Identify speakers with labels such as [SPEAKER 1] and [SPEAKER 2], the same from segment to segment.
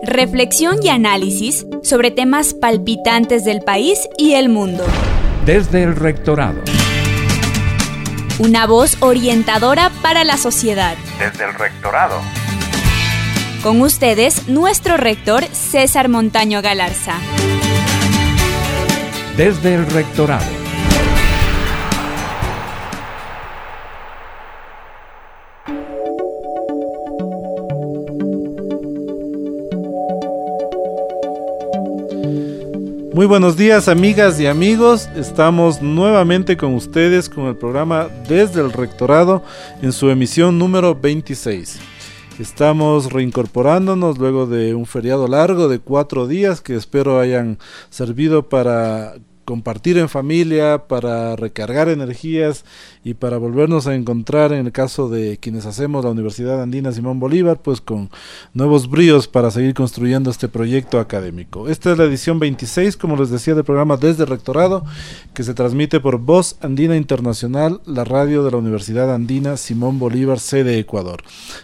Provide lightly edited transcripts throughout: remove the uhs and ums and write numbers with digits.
[SPEAKER 1] Reflexión y análisis sobre temas palpitantes del país y el mundo.
[SPEAKER 2] Desde el Rectorado.
[SPEAKER 1] Una voz orientadora para la sociedad.
[SPEAKER 2] Desde el Rectorado.
[SPEAKER 1] Con ustedes, nuestro rector César Montaño Galarza.
[SPEAKER 2] Desde el Rectorado.
[SPEAKER 3] Muy buenos días, amigas y amigos. Estamos nuevamente con ustedes con el programa Desde el Rectorado en su emisión número 26. Estamos reincorporándonos luego de un feriado largo de 4 días que espero hayan servido para compartir en familia, para recargar energías y para volvernos a encontrar, en el caso de quienes hacemos la Universidad Andina Simón Bolívar, pues con nuevos bríos para seguir construyendo este proyecto académico. Esta es la edición 26, como les decía, del programa Desde el Rectorado, que se transmite por Voz Andina Internacional, la radio de la Universidad Andina Simón Bolívar, sede Ecuador.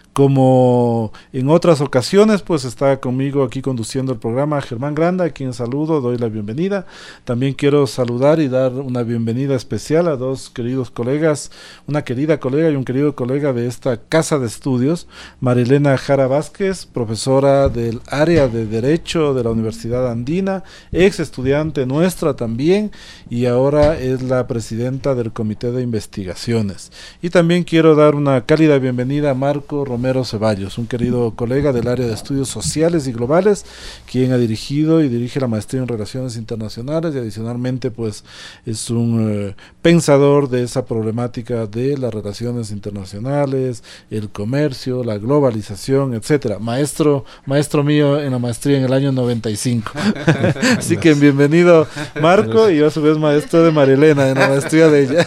[SPEAKER 3] Como en otras ocasiones, pues está conmigo aquí conduciendo el programa Germán Granda, a quien saludo, doy la bienvenida. También quiero saludar y dar una bienvenida especial a dos queridos colegas, una querida colega y un querido colega de esta casa de estudios, Marilena Jara Vázquez, profesora del área de Derecho de la Universidad Andina, ex estudiante nuestra también, y ahora es la presidenta del Comité de Investigaciones. Y también quiero dar una cálida bienvenida a Marco Romero Ceballos, un querido colega del área de estudios sociales y globales, quien ha dirigido y dirige la maestría en Relaciones Internacionales y adicionalmente pues es un pensador de esa problemática de las relaciones internacionales, el comercio, la globalización, etcétera. Maestro mío en la maestría en el año 95. Así que bienvenido Marco, y yo a su vez maestro de Marilena en la maestría de ella.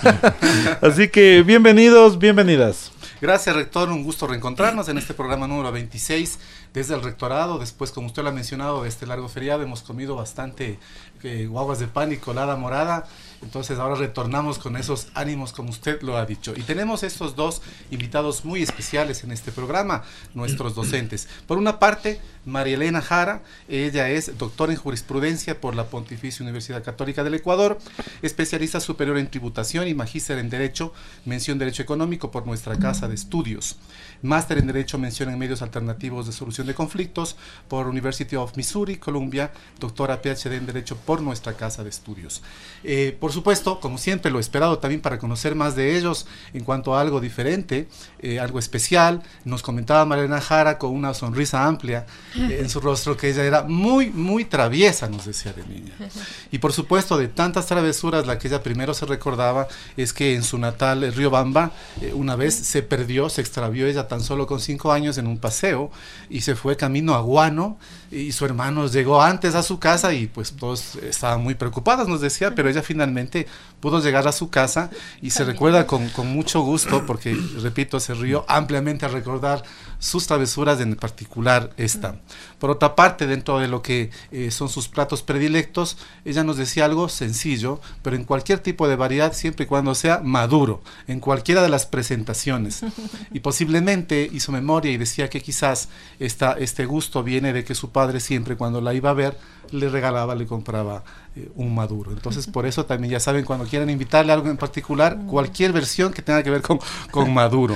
[SPEAKER 3] Así que bienvenidos, bienvenidas.
[SPEAKER 4] Gracias, rector, un gusto reencontrarnos en este programa número 26 desde el Rectorado. Después, como usted lo ha mencionado, de este largo feriado hemos comido bastante guaguas de pan y colada morada. Entonces ahora retornamos con esos ánimos, como usted lo ha dicho. Y tenemos estos dos invitados muy especiales en este programa, nuestros docentes. Por una parte, María Elena Jara, ella es doctora en jurisprudencia por la Pontificia Universidad Católica del Ecuador, especialista superior en tributación y magíster en Derecho, mención Derecho Económico por nuestra Casa de Estudios. Máster en Derecho, mención en Medios Alternativos de Solución de Conflictos por University of Missouri, Columbia, doctora PhD en Derecho por nuestra Casa de Estudios. Por supuesto, como siempre, lo esperado también para conocer más de ellos en cuanto a algo diferente, algo especial. Nos comentaba Marilena Jara con una sonrisa amplia en su rostro que ella era muy, muy traviesa, nos decía de niña. Y por supuesto, de tantas travesuras, la que ella primero se recordaba es que en su natal Riobamba, una vez se perdió, se extravió ella tan solo con 5 años en un paseo y se fue camino a Guano, y su hermano llegó antes a su casa y pues todos estaban muy preocupados, nos decía, pero ella finalmente pudo llegar a su casa y se recuerda con mucho gusto porque, repito, se rió ampliamente al recordar sus travesuras, en particular esta. Por otra parte, dentro de lo que son sus platos predilectos, ella nos decía algo sencillo, pero en cualquier tipo de variedad, siempre y cuando sea maduro, en cualquiera de las presentaciones. Y posiblemente hizo memoria y decía que quizás este gusto viene de que su padre siempre, cuando la iba a ver, le regalaba, le compraba un maduro. Entonces, por eso también, ya saben, cuando quieran invitarle algo en particular, cualquier versión que tenga que ver con maduro.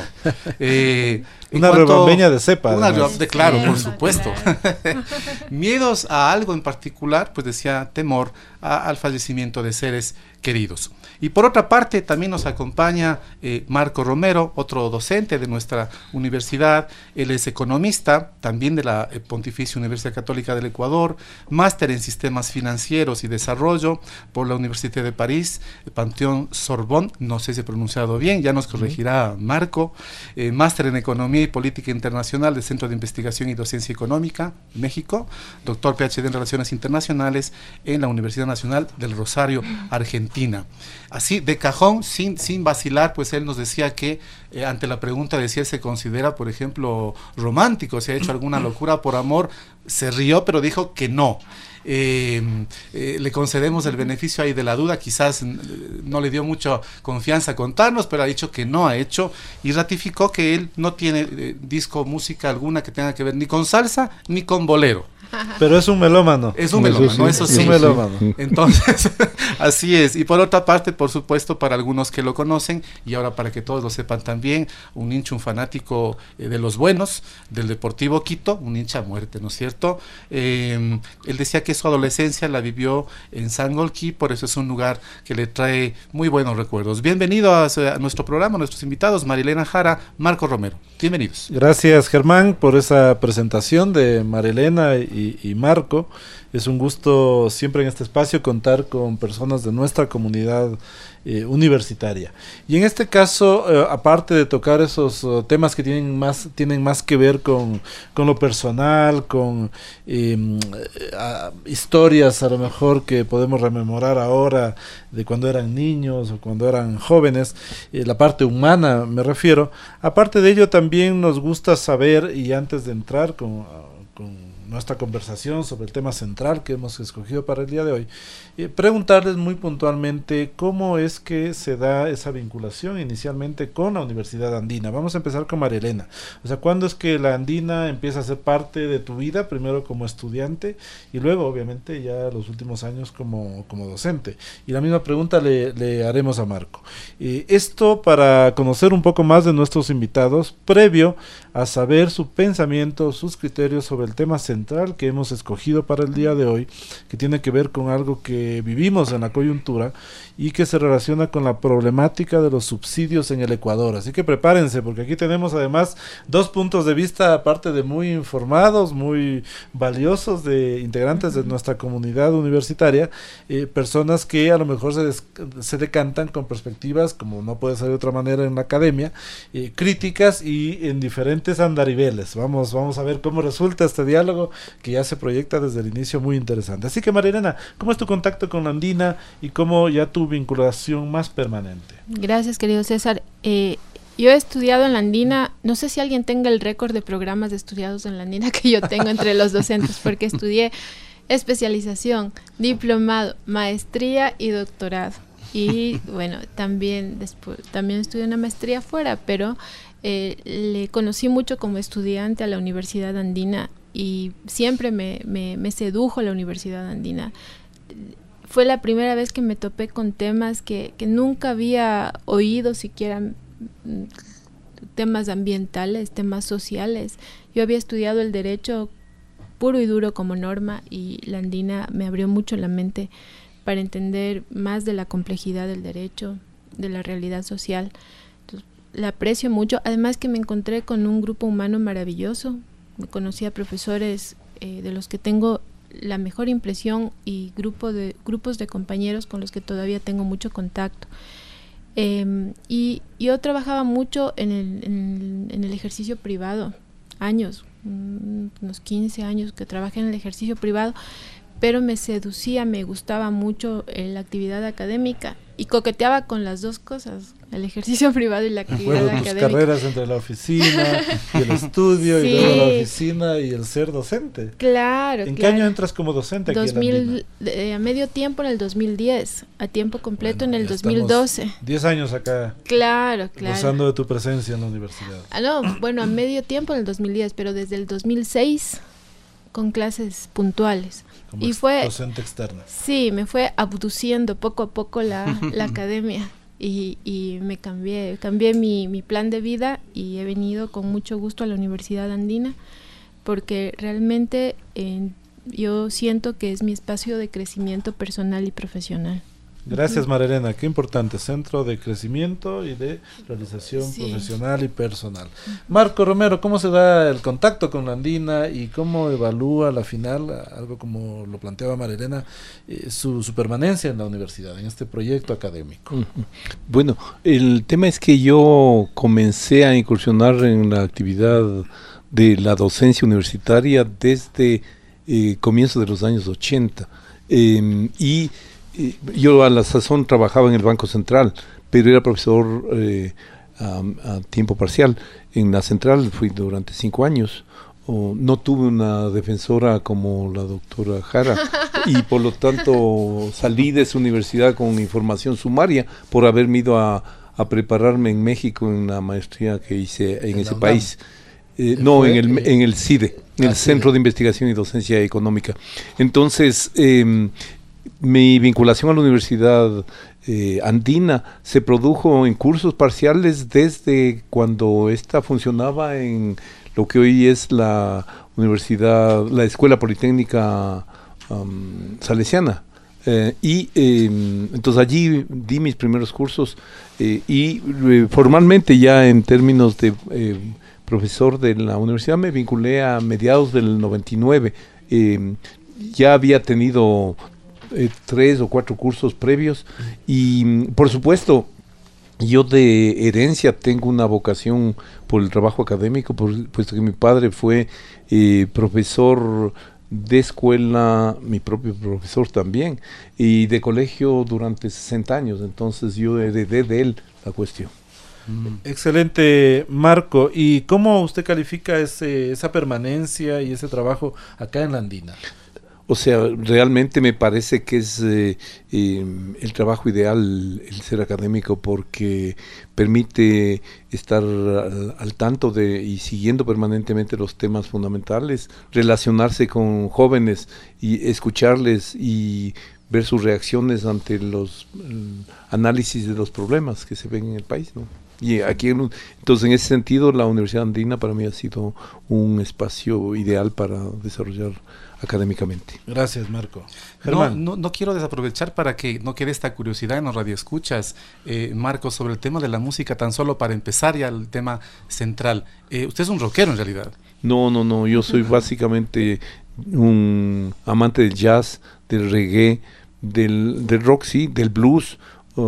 [SPEAKER 3] Una rebambeña de cepa.
[SPEAKER 4] Claro, por supuesto. Miedos a algo en particular, pues decía temor al fallecimiento de seres queridos. Y por otra parte también nos acompaña Marco Romero, otro docente de nuestra universidad. Él es economista, también de la Pontificia Universidad Católica del Ecuador, máster en sistemas financieros y desarrollo por la Universidad de París, Panteón Sorbonne, no sé si he pronunciado bien, ya nos corregirá Marco, máster en economía y política internacional del Centro de Investigación y Docencia Económica, México, doctor PhD en Relaciones Internacionales en la Universidad Nacional del Rosario, Argentina. Así, de cajón, sin vacilar, pues él nos decía que ante la pregunta de si él se considera, por ejemplo, romántico, si ha hecho alguna locura por amor, se rió, pero dijo que no. Le concedemos el beneficio ahí de la duda, quizás no le dio mucha confianza contarnos, pero ha dicho que no ha hecho y ratificó que él no tiene música alguna que tenga que ver ni con salsa ni con bolero.
[SPEAKER 3] Pero es un melómano.
[SPEAKER 4] Es un melómano, eso sí.
[SPEAKER 3] Es un melómano.
[SPEAKER 4] Entonces, así es. Y por otra parte, por supuesto, para algunos que lo conocen, y ahora para que todos lo sepan también, un hincha, un fanático de los buenos, del Deportivo Quito, un hincha a muerte, ¿no es cierto? Él decía que su adolescencia la vivió en Sangolquí, por eso es un lugar que le trae muy buenos recuerdos. Bienvenido a nuestro programa, nuestros invitados, Marilena Jara, Marco Romero. Bienvenidos.
[SPEAKER 3] Gracias, Germán, por esa presentación de Marilena y Marco. Es un gusto siempre en este espacio contar con personas de nuestra comunidad universitaria. Y en este caso, aparte de tocar esos temas que tienen más que ver con lo personal, con historias a lo mejor que podemos rememorar ahora de cuando eran niños o cuando eran jóvenes, la parte humana me refiero. Aparte de ello, también nos gusta saber, y antes de entrar con nuestra conversación sobre el tema central que hemos escogido para el día de hoy, preguntarles muy puntualmente cómo es que se da esa vinculación inicialmente con la Universidad Andina. Vamos a empezar con Marilena. O sea, ¿cuándo es que la Andina empieza a ser parte de tu vida? Primero como estudiante y luego, obviamente, ya los últimos años como docente. Y la misma pregunta le haremos a Marco. Esto para conocer un poco más de nuestros invitados, previo a saber su pensamiento, sus criterios sobre el tema central que hemos escogido para el día de hoy, que tiene que ver con algo que vivimos en la coyuntura y que se relaciona con la problemática de los subsidios en el Ecuador. Así que prepárense, porque aquí tenemos además dos puntos de vista, aparte de muy informados, muy valiosos, de integrantes de nuestra comunidad universitaria, personas que a lo mejor se decantan con perspectivas, como no puede ser de otra manera en la academia, críticas y en diferentes andariveles. Vamos a ver cómo resulta este diálogo que ya se proyecta desde el inicio, muy interesante. Así que, Marilena, ¿cómo es tu contacto con la Andina y cómo ya tu vinculación más permanente?
[SPEAKER 5] Gracias, querido César. Yo he estudiado en la Andina, no sé si alguien tenga el récord de programas de estudiados en la Andina que yo tengo entre los docentes, porque estudié especialización, diplomado, maestría y doctorado. Y bueno, también estudié una maestría fuera, pero le conocí mucho como estudiante a la Universidad Andina y siempre me sedujo la Universidad Andina. Fue la primera vez que me topé con temas que nunca había oído, siquiera temas ambientales, temas sociales. Yo había estudiado el derecho puro y duro como norma y la Andina me abrió mucho la mente para entender más de la complejidad del derecho, de la realidad social. Entonces, la aprecio mucho, además que me encontré con un grupo humano maravilloso. Me conocí a profesores de los que tengo la mejor impresión y grupos de compañeros con los que todavía tengo mucho contacto. Y yo trabajaba mucho en el ejercicio privado, años, unos 15 años que trabajé en el ejercicio privado, pero me seducía, me gustaba mucho la actividad académica y coqueteaba con las dos cosas, el ejercicio privado y la actividad académica.
[SPEAKER 3] Tus carreras entre la oficina y el estudio, sí. Y luego la oficina y el ser docente.
[SPEAKER 5] Claro.
[SPEAKER 3] ¿En qué año entras como docente aquí en la
[SPEAKER 5] a medio tiempo en el 2010, a tiempo completo en el 2012.
[SPEAKER 3] 10 años acá.
[SPEAKER 5] Claro.
[SPEAKER 3] Gozando de tu presencia en la universidad.
[SPEAKER 5] A medio tiempo en el 2010, pero desde el 2006 con clases puntuales.
[SPEAKER 3] Como
[SPEAKER 5] fue
[SPEAKER 3] docente externa.
[SPEAKER 5] Sí, me fue abduciendo poco a poco la academia y me cambié mi plan de vida y he venido con mucho gusto a la Universidad Andina porque realmente yo siento que es mi espacio de crecimiento personal y profesional.
[SPEAKER 3] Gracias, Marilena, qué importante, centro de crecimiento y de realización profesional y personal. Marco Romero, ¿cómo se da el contacto con la Andina y cómo evalúa la final, algo como lo planteaba Marilena, su permanencia en la universidad, en este proyecto académico?
[SPEAKER 6] Bueno, el tema es que yo comencé a incursionar en la actividad de la docencia universitaria desde comienzos de los años 80 y yo a la sazón trabajaba en el Banco Central, pero era profesor a tiempo parcial. En la central fui durante 5 años. No tuve una defensora como la doctora Jara y por lo tanto salí de su universidad con información sumaria por haberme ido a prepararme en México en la maestría que hice en ese país. No, en el CIDE, en el Centro de Investigación y Docencia Económica. Entonces, mi vinculación a la Universidad Andina se produjo en cursos parciales desde cuando ésta funcionaba en lo que hoy es la Escuela Politécnica Salesiana. Entonces allí di mis primeros cursos y formalmente ya en términos de profesor de la universidad me vinculé a mediados del 99. Ya había tenido 3 o 4 cursos previos y por supuesto yo de herencia tengo una vocación por el trabajo académico, puesto que mi padre fue profesor de escuela, mi propio profesor también, y de colegio durante 60 años, entonces yo heredé de él la cuestión.
[SPEAKER 3] Excelente, Marco. ¿Y cómo usted califica esa permanencia y ese trabajo acá en la Andina?
[SPEAKER 6] O sea, realmente me parece que es el trabajo ideal el ser académico, porque permite estar al tanto y siguiendo permanentemente los temas fundamentales, relacionarse con jóvenes y escucharles y ver sus reacciones ante los análisis de los problemas que se ven en el país, ¿no? Y aquí, entonces, en ese sentido, la Universidad Andina para mí ha sido un espacio ideal para desarrollar académicamente.
[SPEAKER 3] Gracias, Marco.
[SPEAKER 4] No quiero desaprovechar para que no quede esta curiosidad en los radioescuchas, Marco, sobre el tema de la música, tan solo para empezar ya el tema central. Usted es un rockero en realidad.
[SPEAKER 6] No, yo soy básicamente un amante del jazz, del reggae, del rock, sí, del blues,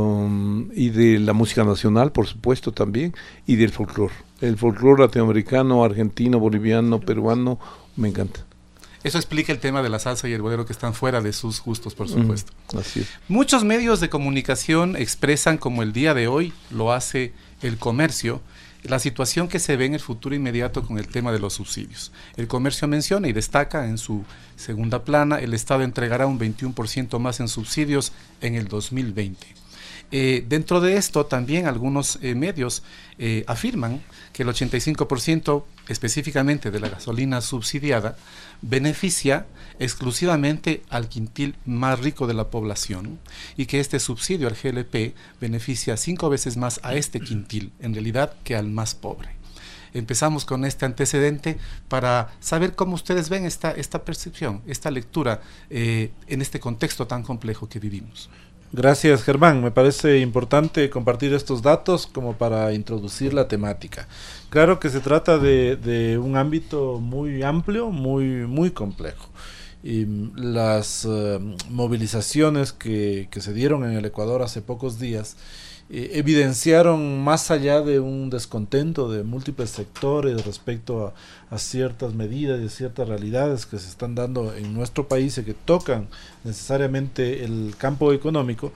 [SPEAKER 6] y de la música nacional, por supuesto, también, y del folclore. El folclore latinoamericano, argentino, boliviano, peruano, me encanta.
[SPEAKER 4] Eso explica el tema de la salsa y el bolero, que están fuera de sus gustos, por supuesto.
[SPEAKER 6] Así es.
[SPEAKER 4] Muchos medios de comunicación expresan, como el día de hoy lo hace El Comercio, la situación que se ve en el futuro inmediato con el tema de los subsidios. El Comercio menciona y destaca en su segunda plana: el Estado entregará un 21% más en subsidios en el 2020. Dentro de esto también algunos medios afirman que el 85% específicamente de la gasolina subsidiada beneficia exclusivamente al quintil más rico de la población, y que este subsidio al GLP beneficia 5 veces más a este quintil en realidad que al más pobre. Empezamos con este antecedente para saber cómo ustedes ven esta percepción, esta lectura en este contexto tan complejo que vivimos.
[SPEAKER 3] Gracias, Germán. Me parece importante compartir estos datos como para introducir la temática. Claro que se trata de un ámbito muy amplio, muy complejo. Y las movilizaciones que se dieron en el Ecuador hace pocos días evidenciaron, más allá de un descontento de múltiples sectores respecto a ciertas medidas y ciertas realidades que se están dando en nuestro país y que tocan necesariamente el campo económico,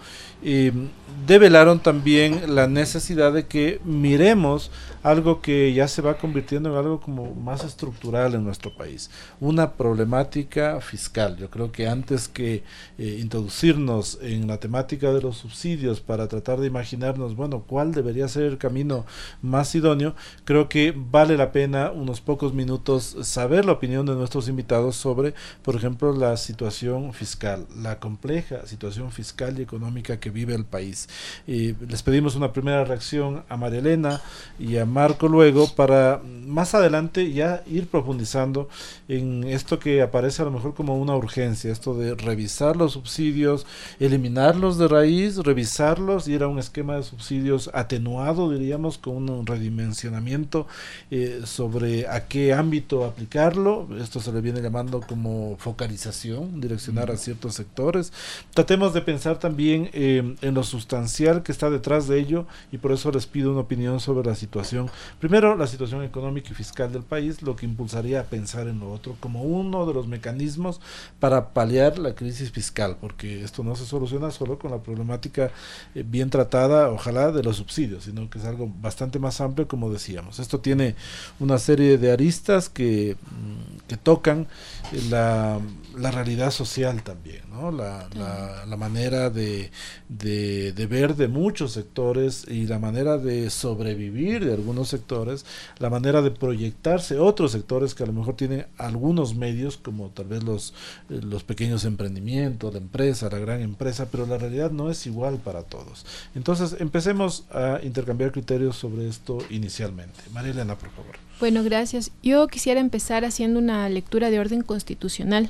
[SPEAKER 3] develaron también la necesidad de que miremos algo que ya se va convirtiendo en algo como más estructural en nuestro país, una problemática fiscal. Yo creo que antes que introducirnos en la temática de los subsidios para tratar de imaginarnos, bueno, cuál debería ser el camino más idóneo, creo que vale la pena unos pocos minutos saber la opinión de nuestros invitados sobre, por ejemplo, la situación fiscal, la compleja situación fiscal y económica que vive el país. Les pedimos una primera reacción a María Elena y a Marco luego, para más adelante ya ir profundizando en esto que aparece a lo mejor como una urgencia, esto de revisar los subsidios, eliminarlos de raíz, revisarlos, ir a un esquema de subsidios atenuado, diríamos, con un redimensionamiento sobre a qué ámbito aplicarlo. Esto se le viene llamando como focalización, direccionar a ciertos sectores. Tratemos de pensar también en lo sustancial que está detrás de ello, y por eso les pido una opinión sobre la situación. Primero, la situación económica y fiscal del país, lo que impulsaría a pensar en lo otro como uno de los mecanismos para paliar la crisis fiscal, porque esto no se soluciona solo con la problemática bien tratada, ojalá, de los subsidios, sino que es algo bastante más amplio, como decíamos. Esto tiene una serie de aristas aristas que tocan la realidad social también, ¿no? La manera de ver de muchos sectores y la manera de sobrevivir de algunos sectores, la manera de proyectarse otros sectores que a lo mejor tienen algunos medios, como tal vez los pequeños emprendimientos, la empresa, la gran empresa, pero la realidad no es igual para todos. Entonces, empecemos a intercambiar criterios sobre esto inicialmente. María Elena, por favor.
[SPEAKER 5] Bueno, gracias. Yo quisiera empezar haciendo una lectura de orden constitucional.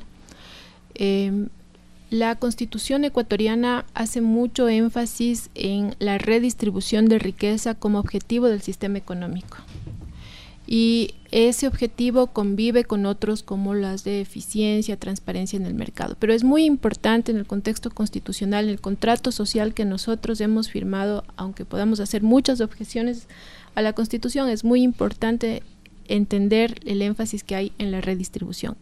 [SPEAKER 5] La Constitución ecuatoriana hace mucho énfasis en la redistribución de riqueza como objetivo del sistema económico. Y ese objetivo convive con otros como las de eficiencia, transparencia en el mercado. Pero es muy importante en el contexto constitucional, en el contrato social que nosotros hemos firmado, aunque podamos hacer muchas objeciones a la Constitución, es muy importante entender el énfasis que hay en la redistribución.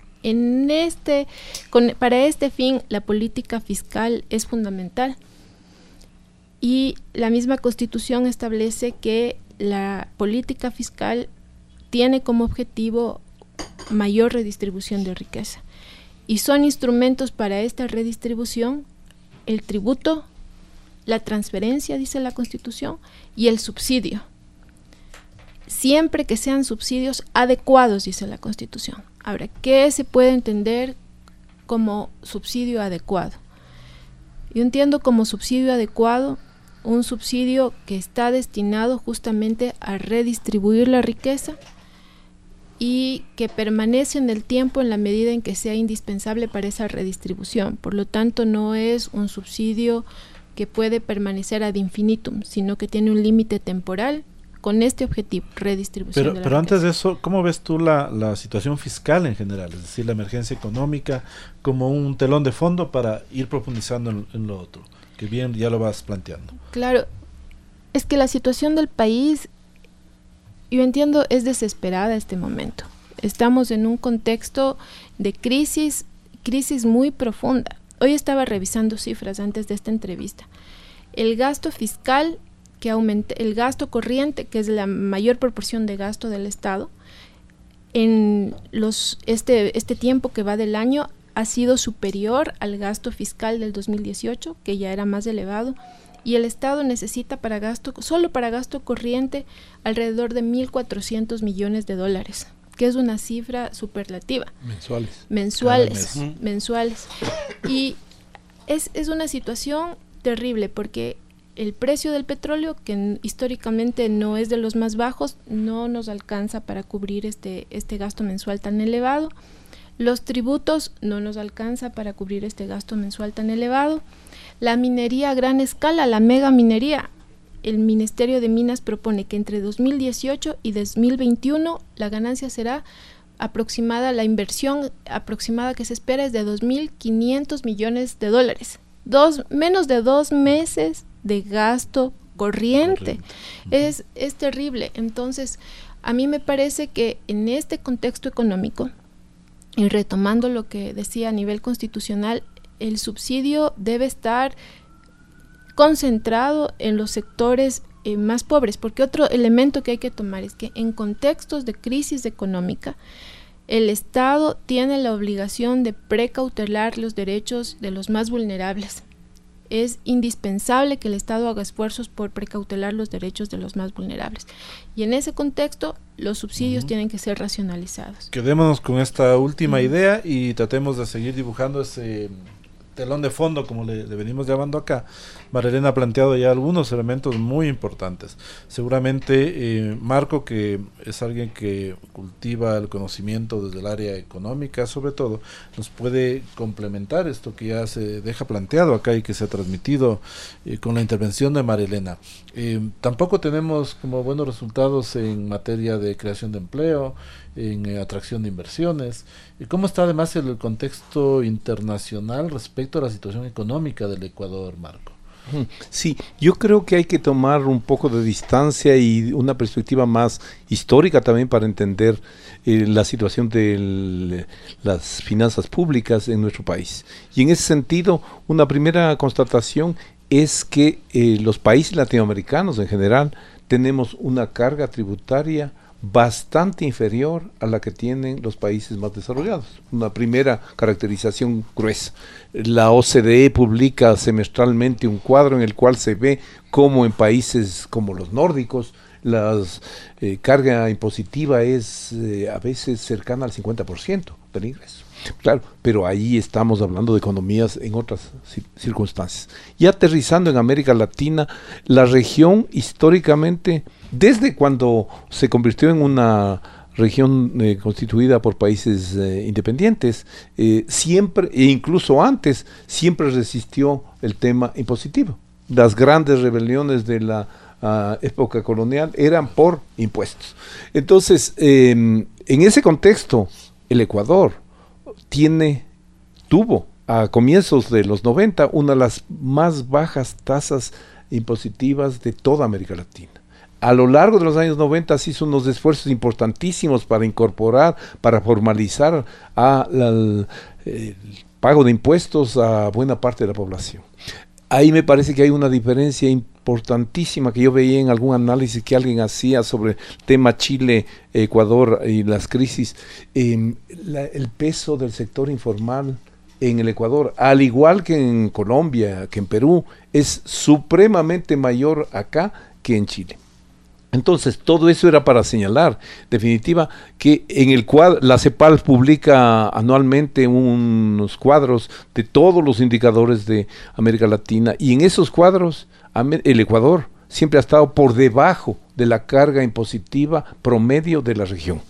[SPEAKER 5] Para este fin, la política fiscal es fundamental y la misma Constitución establece que la política fiscal tiene como objetivo mayor redistribución de riqueza y son instrumentos para esta redistribución el tributo, la transferencia, dice la Constitución, y el subsidio. Siempre que sean subsidios adecuados, dice la Constitución. Ahora, ¿qué se puede entender como subsidio adecuado? Yo entiendo como subsidio adecuado un subsidio que está destinado justamente a redistribuir la riqueza y que permanece en el tiempo en la medida en que sea indispensable para esa redistribución. Por lo tanto, no es un subsidio que puede permanecer ad infinitum, sino que tiene un límite temporal con este objetivo, redistribución de la
[SPEAKER 3] pero
[SPEAKER 5] riqueza.
[SPEAKER 3] antes de eso, ¿cómo ves tú la situación fiscal en general? Es decir, la emergencia económica como un telón de fondo para ir profundizando en lo otro, que bien ya lo vas planteando.
[SPEAKER 5] Claro, es que la situación del país, yo entiendo, es desesperada en este momento. Estamos en un contexto de crisis muy profunda. Hoy estaba revisando cifras antes de esta entrevista. El gasto fiscal que aumente, el gasto corriente, que es la mayor proporción de gasto del Estado, en este tiempo que va del año ha sido superior al gasto fiscal del 2018, que ya era más elevado, y el Estado necesita solo para gasto corriente alrededor de 1.400 millones de dólares, que es una cifra superlativa. Mensuales. Y es una situación terrible porque el precio del petróleo, que históricamente no es de los más bajos, no nos alcanza para cubrir este gasto mensual tan elevado. Los tributos no nos alcanza para cubrir este gasto mensual tan elevado. La minería a gran escala, la mega minería, el Ministerio de Minas propone que entre 2018 y 2021 la ganancia será aproximada, la inversión aproximada que se espera es de 2.500 millones de dólares. Menos de 2 meses de gasto corriente. Es terrible. Entonces, a mí me parece que en este contexto económico, y retomando lo que decía a nivel constitucional, el subsidio debe estar concentrado en los sectores más pobres, porque otro elemento que hay que tomar es que en contextos de crisis económica, el Estado tiene la obligación de precautelar los derechos de los más vulnerables. Es indispensable que el Estado haga esfuerzos por precautelar los derechos de los más vulnerables. Y en ese contexto, los subsidios tienen que ser racionalizados.
[SPEAKER 3] Quedémonos con esta última idea y tratemos de seguir dibujando ese telón de fondo, como le venimos llamando acá. María Elena ha planteado ya algunos elementos muy importantes. Seguramente Marco, que es alguien que cultiva el conocimiento desde el área económica, sobre todo, nos puede complementar esto que ya se deja planteado acá y que se ha transmitido con la intervención de María Elena. Tampoco tenemos como buenos resultados en materia de creación de empleo, en atracción de inversiones. ¿Cómo está además el contexto internacional respecto a la situación económica del Ecuador, Marco?
[SPEAKER 6] Sí, yo creo que hay que tomar un poco de distancia y una perspectiva más histórica también para entender la situación de las finanzas públicas en nuestro país. Y en ese sentido, una primera constatación es que los países latinoamericanos en general tenemos una carga tributaria bastante inferior a la que tienen los países más desarrollados. Una primera caracterización gruesa. La OCDE publica semestralmente un cuadro en el cual se ve cómo en países como los nórdicos la carga impositiva es a veces cercana al 50% del ingreso. Claro, pero ahí estamos hablando de economías en otras circunstancias. Y aterrizando en América Latina, la región históricamente, desde cuando se convirtió en una región constituida por países independientes, siempre, e incluso antes, siempre resistió el tema impositivo. Las grandes rebeliones de la época colonial eran por impuestos. Entonces, en ese contexto, el Ecuador tuvo a comienzos de los 90 una de las más bajas tasas impositivas de toda América Latina. A lo largo de los años 90 se hizo unos esfuerzos importantísimos para incorporar, para formalizar el pago de impuestos a buena parte de la población. Ahí me parece que hay una diferencia importantísima que yo veía en algún análisis que alguien hacía sobre el tema Chile, Ecuador y las crisis. El peso del sector informal en el Ecuador, al igual que en Colombia, que en Perú, es supremamente mayor acá que en Chile. Entonces, todo eso era para señalar, definitiva, que en el cuadro, la CEPAL publica anualmente unos cuadros de todos los indicadores de América Latina, y en esos cuadros, el Ecuador siempre ha estado por debajo de la carga impositiva promedio de la región.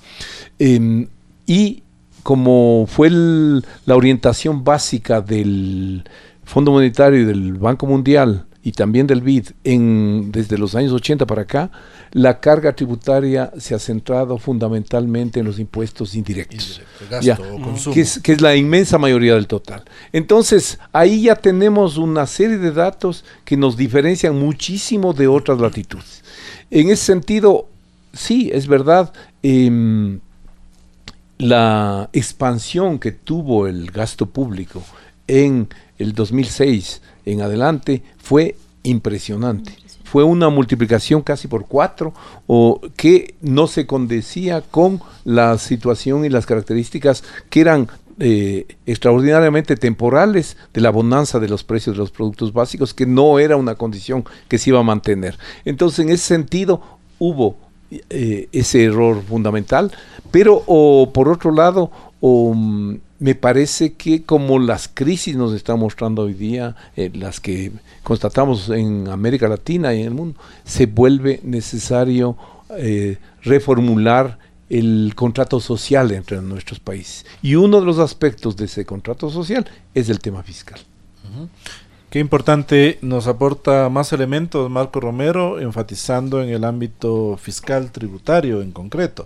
[SPEAKER 6] Y como fue la orientación básica del Fondo Monetario y del Banco Mundial, y también del BID, desde los años 80 para acá, la carga tributaria se ha centrado fundamentalmente en los impuestos indirectos.
[SPEAKER 3] Gasto o consumo.
[SPEAKER 6] Que es la inmensa mayoría del total. Entonces, ahí ya tenemos una serie de datos que nos diferencian muchísimo de otras latitudes. En ese sentido, sí, es verdad, la expansión que tuvo el gasto público en el 2006 en adelante fue impresionante. Fue una multiplicación casi por 4, que no se condecía con la situación y las características que eran extraordinariamente temporales de la bonanza de los precios de los productos básicos, que no era una condición que se iba a mantener. Entonces, en ese sentido, hubo ese error fundamental, pero por otro lado, me parece que como las crisis nos están mostrando hoy día, las que constatamos en América Latina y en el mundo, se vuelve necesario reformular el contrato social entre nuestros países. Y uno de los aspectos de ese contrato social es el tema fiscal.
[SPEAKER 3] Qué importante, nos aporta más elementos Marco Romero, enfatizando en el ámbito fiscal tributario en concreto.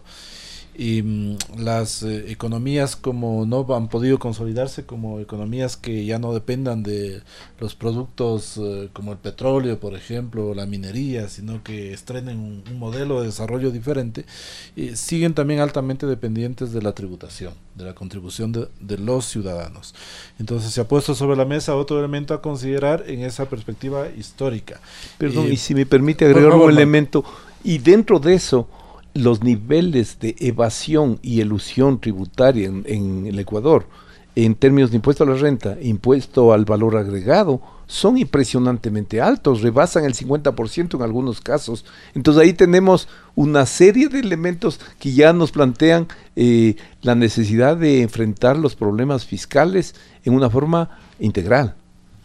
[SPEAKER 3] Y las economías como no han podido consolidarse como economías que ya no dependan de los productos como el petróleo, por ejemplo, o la minería, sino que estrenen un modelo de desarrollo diferente, siguen también altamente dependientes de la tributación, de la contribución de los ciudadanos. Entonces se ha puesto sobre la mesa otro elemento a considerar en esa perspectiva histórica.
[SPEAKER 6] Perdón, y si me permite agregar un elemento, y dentro de eso, los niveles de evasión y elusión tributaria en el Ecuador, en términos de impuesto a la renta, impuesto al valor agregado, son impresionantemente altos, rebasan el 50% en algunos casos. Entonces ahí tenemos una serie de elementos que ya nos plantean la necesidad de enfrentar los problemas fiscales en una forma integral.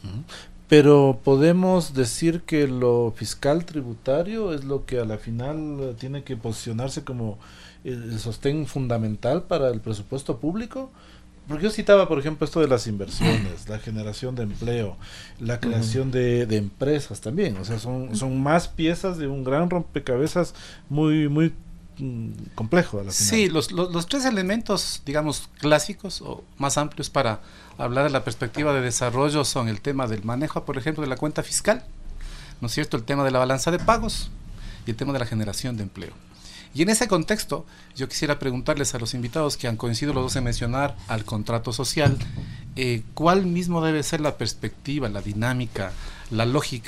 [SPEAKER 3] Pero podemos decir que lo fiscal tributario es lo que a la final tiene que posicionarse como el sostén fundamental para el presupuesto público. Porque yo citaba, por ejemplo, esto de las inversiones, la generación de empleo, la creación de empresas también. O sea, son más piezas de un gran rompecabezas muy complejo a la final.
[SPEAKER 4] Sí, los tres elementos, digamos, clásicos o más amplios para hablar de la perspectiva de desarrollo son el tema del manejo, por ejemplo, de la cuenta fiscal, ¿no es cierto?, el tema de la balanza de pagos y el tema de la generación de empleo. Y en ese contexto, yo quisiera preguntarles a los invitados que han coincidido los dos en mencionar al contrato social, ¿cuál mismo debe ser la perspectiva, la dinámica, la lógica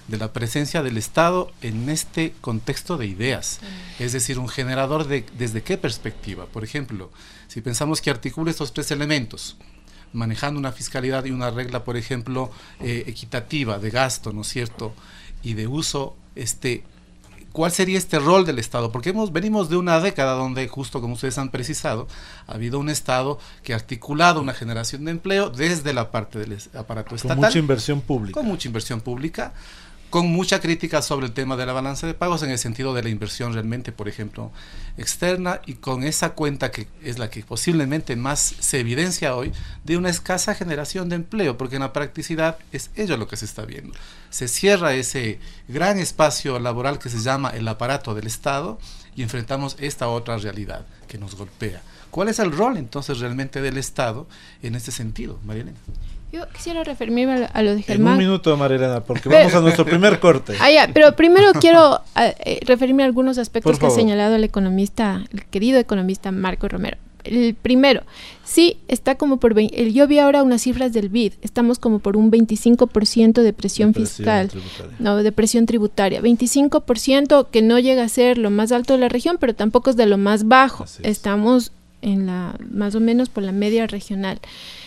[SPEAKER 4] de la presencia del Estado en este contexto de ideas. Es decir, un generador ¿desde qué perspectiva? Por ejemplo, si pensamos que articula estos tres elementos, manejando una fiscalidad y una regla, por ejemplo, equitativa de gasto, ¿no es cierto?, y de uso, ¿cuál sería este rol del Estado? Porque venimos de una década donde, justo como ustedes han precisado, ha habido un Estado que ha articulado una generación de empleo desde la parte del aparato estatal.
[SPEAKER 3] Con mucha inversión pública.
[SPEAKER 4] Con mucha inversión pública, con mucha crítica sobre el tema de la balanza de pagos en el sentido de la inversión realmente, por ejemplo, externa, y con esa cuenta que es la que posiblemente más se evidencia hoy de una escasa generación de empleo, porque en la practicidad es ello lo que se está viendo. Se cierra ese gran espacio laboral que se llama el aparato del Estado y enfrentamos esta otra realidad que nos golpea. ¿Cuál es el rol entonces realmente del Estado en este sentido, María Elena?
[SPEAKER 5] Yo quisiera referirme a lo de Germán.
[SPEAKER 3] En un minuto, María Elena, porque vamos a nuestro primer corte.
[SPEAKER 5] Pero primero quiero referirme a algunos aspectos que ha señalado el querido economista Marco Romero. El primero, sí, está como por... yo vi ahora unas cifras del BID, estamos como por un 25% de presión fiscal, de presión tributaria, 25% que no llega a ser lo más alto de la región, pero tampoco es de lo más bajo, estamos en más o menos por la media regional.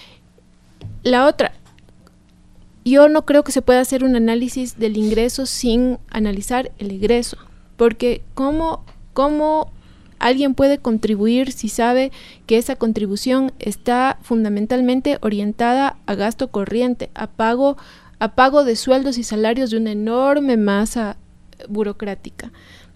[SPEAKER 5] La otra, yo no creo que se pueda hacer un análisis del ingreso sin analizar el egreso, porque ¿cómo alguien puede contribuir si sabe que esa contribución está fundamentalmente orientada a gasto corriente, a pago de sueldos y salarios de una enorme masa burocrática,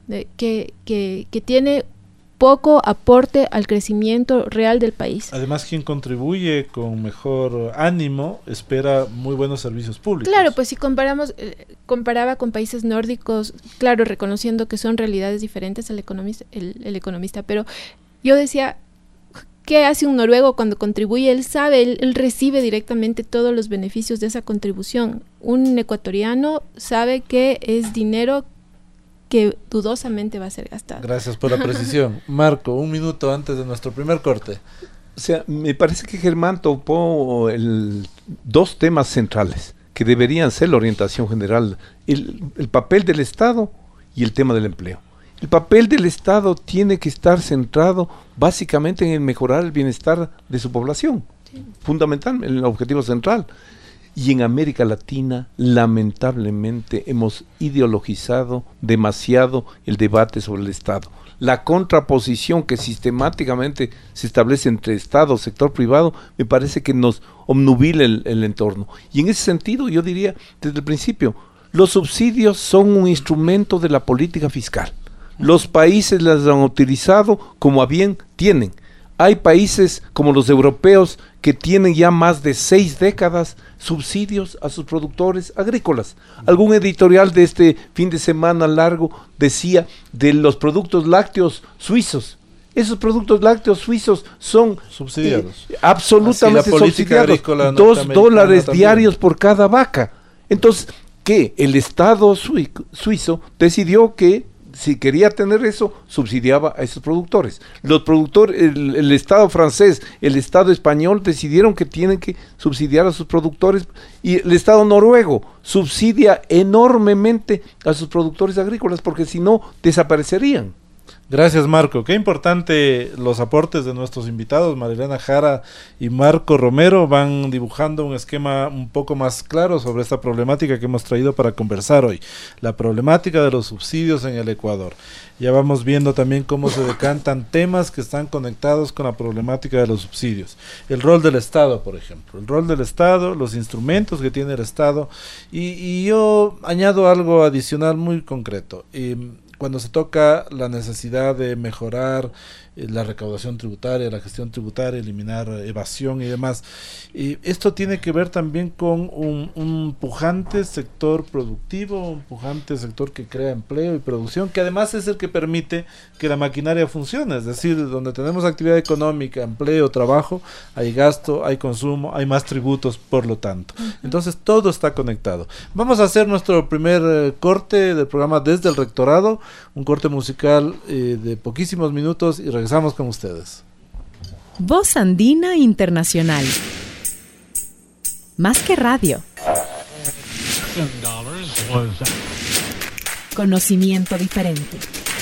[SPEAKER 5] que tiene poco aporte al crecimiento real del país?
[SPEAKER 3] Además, quien contribuye con mejor ánimo espera muy buenos servicios públicos.
[SPEAKER 5] Claro, pues si comparaba con países nórdicos, claro, reconociendo que son realidades diferentes el economista, pero yo decía, ¿qué hace un noruego cuando contribuye? Él sabe, él recibe directamente todos los beneficios de esa contribución. Un ecuatoriano sabe que es dinero que dudosamente va a ser gastado.
[SPEAKER 3] Gracias por la precisión. Marco, un minuto antes de nuestro primer corte.
[SPEAKER 6] O sea, me parece que Germán topó dos temas centrales que deberían ser la orientación general, el papel del Estado y el tema del empleo. El papel del Estado tiene que estar centrado básicamente en mejorar el bienestar de su población, fundamental, el objetivo central. Y en América Latina, lamentablemente, hemos ideologizado demasiado el debate sobre el Estado. La contraposición que sistemáticamente se establece entre Estado y sector privado, me parece que nos obnubila el entorno. Y en ese sentido, yo diría, desde el principio, los subsidios son un instrumento de la política fiscal. Los países las han utilizado como a bien tienen. Hay países como los europeos que tienen ya más de 6 décadas subsidios a sus productores agrícolas. Algún editorial de este fin de semana largo decía de los productos lácteos suizos. Esos productos lácteos suizos son
[SPEAKER 3] subsidiados.
[SPEAKER 6] Absolutamente subsidiados. $2 diarios por cada vaca. Entonces, ¿qué? El Estado suizo decidió que si quería tener eso, subsidiaba a esos productores. Los productores, el Estado francés, el Estado español decidieron que tienen que subsidiar a sus productores, y el Estado noruego subsidia enormemente a sus productores agrícolas, porque si no, desaparecerían.
[SPEAKER 3] Gracias, Marco. Qué importante los aportes de nuestros invitados. María Elena Jara y Marco Romero van dibujando un esquema un poco más claro sobre esta problemática que hemos traído para conversar hoy, la problemática de los subsidios en el Ecuador. Ya vamos viendo también cómo se decantan temas que están conectados con la problemática de los subsidios. El rol del Estado, por ejemplo, el rol del Estado, los instrumentos que tiene el Estado, y yo añado algo adicional muy concreto. Cuando se toca la necesidad de mejorar la recaudación tributaria, la gestión tributaria, eliminar evasión y demás, esto tiene que ver también con un pujante sector productivo, un pujante sector que crea empleo y producción, que además es el que permite que la maquinaria funcione. Es decir, donde tenemos actividad económica, empleo, trabajo, hay gasto, hay consumo, hay más tributos, por lo tanto. Entonces todo está conectado. Vamos a hacer nuestro primer corte del programa desde el Rectorado, un corte musical de poquísimos minutos, y regresamos con ustedes.
[SPEAKER 7] Voz Andina Internacional. Más que radio. Conocimiento diferente.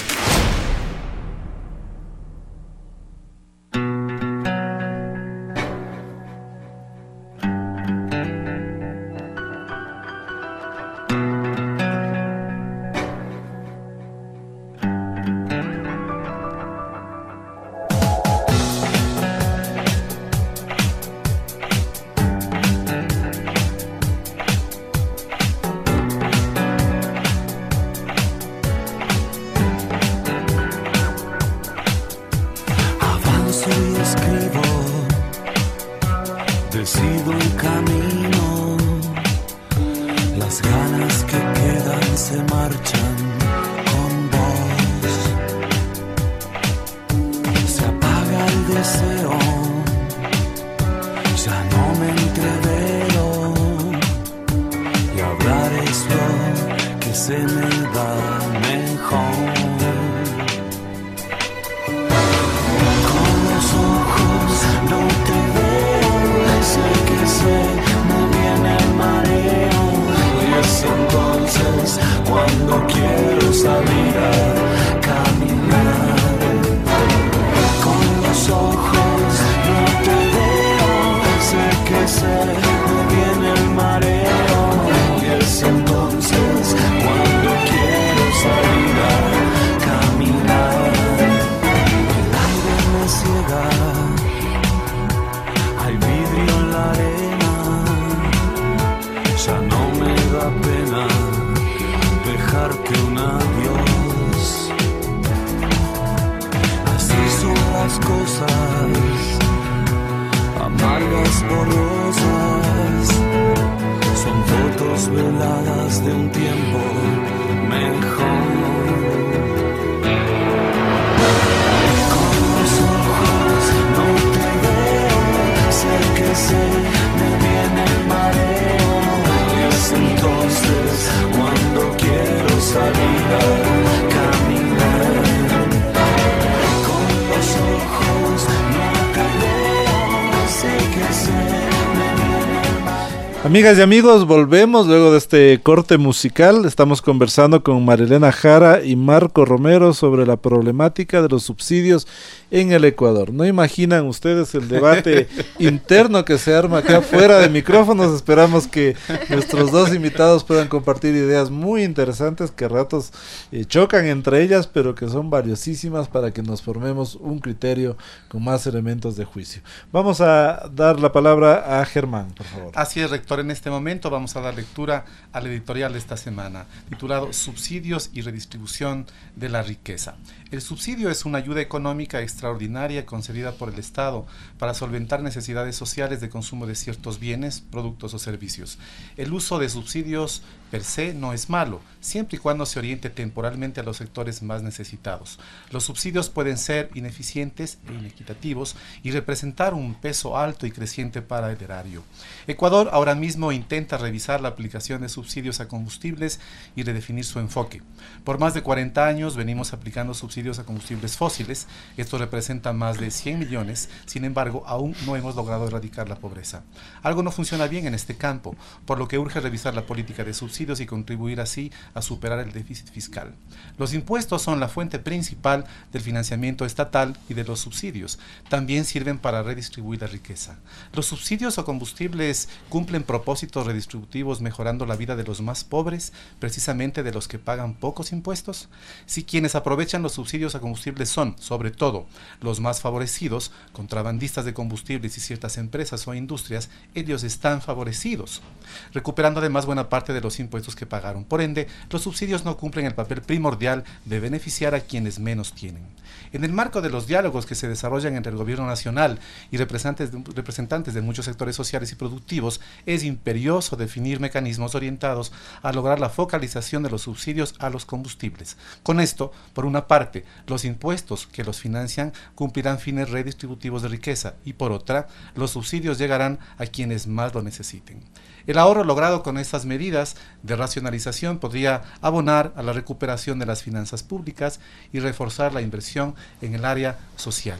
[SPEAKER 3] Amigas y amigos, volvemos luego de este corte musical. Estamos conversando con Marilena Jara y Marco Romero sobre la problemática de los subsidios en el Ecuador. No imaginan ustedes el debate interno que se arma acá fuera de micrófonos. Esperamos que nuestros dos invitados puedan compartir ideas muy interesantes que a ratos chocan entre ellas, pero que son valiosísimas para que nos formemos un criterio con más elementos de juicio. Vamos a dar la palabra a Germán, por favor.
[SPEAKER 4] Así es, rector. En este momento vamos a dar lectura al editorial de esta semana, titulado Subsidios y redistribución de la riqueza. El subsidio es una ayuda económica extraordinaria concedida por el Estado para solventar necesidades sociales de consumo de ciertos bienes, productos o servicios. El uso de subsidios per se no es malo, siempre y cuando se oriente temporalmente a los sectores más necesitados. Los subsidios pueden ser ineficientes e inequitativos y representar un peso alto y creciente para el erario. Ecuador ahora mismo intenta revisar la aplicación de subsidios a combustibles y redefinir su enfoque. Por más de 40 años venimos aplicando subsidios a combustibles fósiles. Esto representa más de 100 millones, sin embargo, aún no hemos logrado erradicar la pobreza. Algo no funciona bien en este campo, por lo que urge revisar la política de subsidios y contribuir así a superar el déficit fiscal. Los impuestos son la fuente principal del financiamiento estatal y de los subsidios. También sirven para redistribuir la riqueza. Los subsidios a combustibles cumplen propósitos redistributivos mejorando la vida de los más pobres, precisamente de los que pagan pocos impuestos. Si quienes aprovechan los subsidios a combustibles son, sobre todo, los más favorecidos, contrabandistas de combustibles y ciertas empresas o industrias, ellos están favorecidos, recuperando además buena parte de los impuestos que pagaron. Por ende, los subsidios no cumplen el papel primordial de beneficiar a quienes menos tienen. En el marco de los diálogos que se desarrollan entre el gobierno nacional y representantes de muchos sectores sociales y productivos, es imperioso definir mecanismos orientados a lograr la focalización de los subsidios a los combustibles. Con esto, por una parte, los impuestos que los financian cumplirán fines redistributivos de riqueza y por otra, los subsidios llegarán a quienes más lo necesiten. El ahorro logrado con estas medidas de racionalización podría abonar a la recuperación de las finanzas públicas y reforzar la inversión en el área social.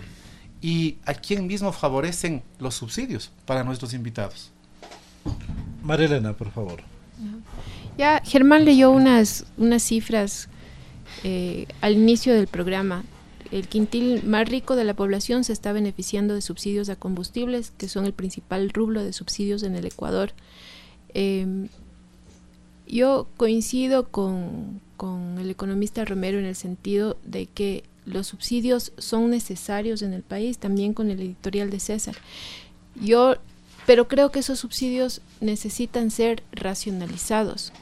[SPEAKER 4] ¿Y a quién mismo favorecen los subsidios para nuestros invitados?
[SPEAKER 3] Marilena, por favor.
[SPEAKER 5] Ya Germán leyó unas cifras al inicio del programa. El quintil más rico de la población se está beneficiando de subsidios a combustibles, que son el principal rublo de subsidios en el Ecuador. Yo coincido con el economista Romero en el sentido de que los subsidios son necesarios en el país, también con el editorial de César. Pero creo que esos subsidios necesitan ser racionalizados.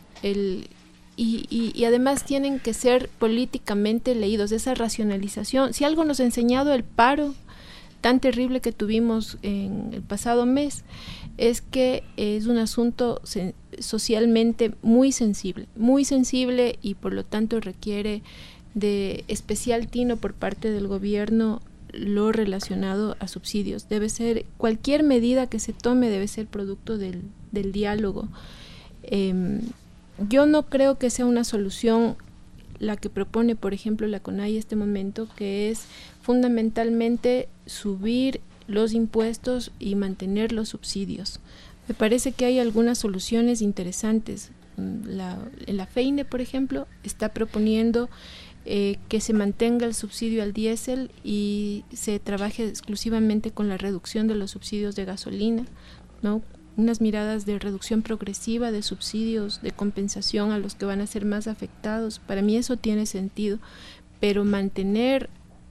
[SPEAKER 5] Y además tienen que ser políticamente leídos. Esa racionalización, si algo nos ha enseñado el paro tan terrible que tuvimos en el pasado mes, es que es un asunto socialmente muy sensible y por lo tanto requiere de especial tino por parte del gobierno lo relacionado a subsidios. Cualquier medida que se tome debe ser producto del diálogo. Yo no creo que sea una solución la que propone, por ejemplo, la CONAIE en este momento, que es fundamentalmente subir los impuestos y mantener los subsidios. Me parece que hay algunas soluciones interesantes. La FEINE, por ejemplo, está proponiendo que se mantenga el subsidio al diésel y se trabaje exclusivamente con la reducción de los subsidios de gasolina, ¿no? Unas miradas de reducción progresiva de subsidios, de compensación a los que van a ser más afectados. Para mí eso tiene sentido, pero mantener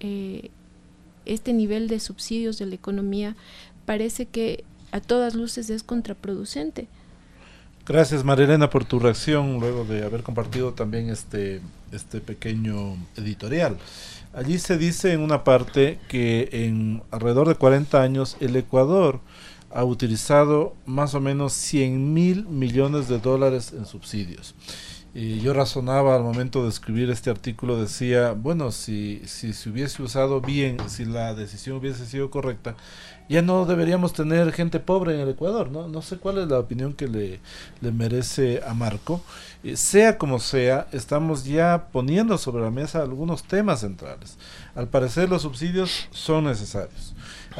[SPEAKER 5] este nivel de subsidios de la economía parece que a todas luces es contraproducente.
[SPEAKER 3] Gracias, Marilena, por tu reacción luego de haber compartido también este pequeño editorial. Allí se dice en una parte que en alrededor de 40 años el Ecuador ha utilizado más o menos 100.000 millones de dólares en subsidios. Y yo razonaba al momento de escribir este artículo, decía, bueno, si se hubiese usado bien, si la decisión hubiese sido correcta, ya no deberíamos tener gente pobre en el Ecuador, ¿no? No sé cuál es la opinión que le merece a Marco. Sea como sea, estamos ya poniendo sobre la mesa algunos temas centrales. Al parecer los subsidios son necesarios.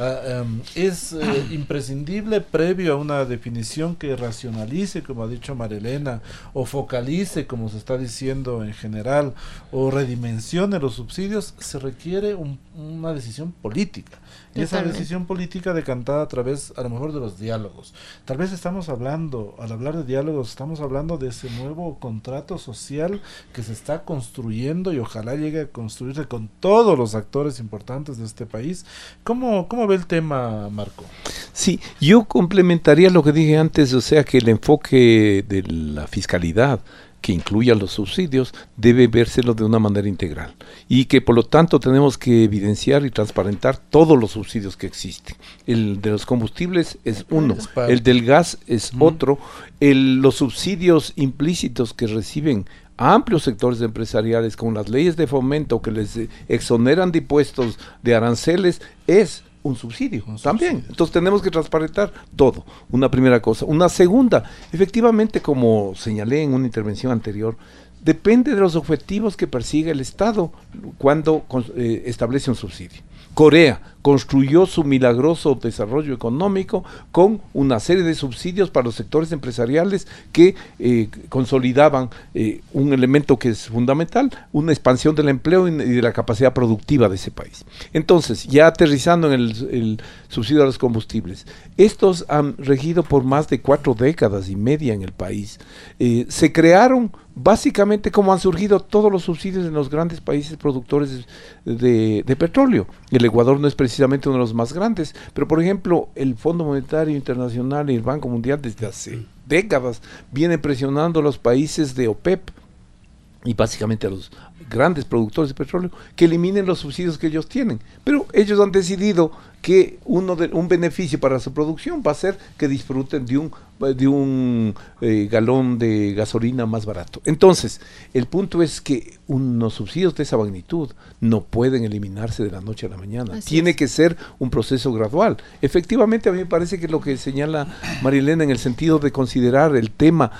[SPEAKER 3] Es imprescindible, previo a una definición que racionalice, como ha dicho Marilena, o focalice, como se está diciendo en general, o redimensione los subsidios, se requiere una decisión política. Y esa decisión política decantada a través, a lo mejor, de los diálogos. Tal vez estamos hablando, al hablar de diálogos, estamos hablando de ese nuevo contrato social que se está construyendo y ojalá llegue a construirse con todos los actores importantes de este país. ¿Cómo ve el tema, Marco?
[SPEAKER 6] Sí, yo complementaría lo que dije antes, o sea que el enfoque de la fiscalidad que incluya los subsidios debe vérselo de una manera integral y que por lo tanto tenemos que evidenciar y transparentar todos los subsidios que existen. El de los combustibles es uno, el del gas es otro, los subsidios implícitos que reciben amplios sectores empresariales con las leyes de fomento que les exoneran de impuestos, de aranceles, es un subsidio también. Entonces tenemos que transparentar todo, una primera cosa. Una segunda, efectivamente, como señalé en una intervención anterior, depende de los objetivos que persigue el Estado cuando establece un subsidio. Corea construyó su milagroso desarrollo económico con una serie de subsidios para los sectores empresariales que consolidaban un elemento que es fundamental, una expansión del empleo y de la capacidad productiva de ese país. Entonces, ya aterrizando en el subsidio a los combustibles, estos han regido por más de 4 décadas y media en el país. Se crearon básicamente como han surgido todos los subsidios en los grandes países productores de petróleo. El Ecuador no es precisamente uno de los más grandes, pero por ejemplo el Fondo Monetario Internacional y el Banco Mundial desde hace décadas vienen presionando a los países de OPEP y básicamente a los grandes productores de petróleo que eliminen los subsidios que ellos tienen, pero ellos han decidido que un beneficio para su producción va a ser que disfruten de un galón de gasolina más barato. Entonces, el punto es que unos subsidios de esa magnitud no pueden eliminarse de la noche a la mañana. Tiene que ser un proceso gradual. Efectivamente, a mí me parece que lo que señala Marilena en el sentido de considerar el tema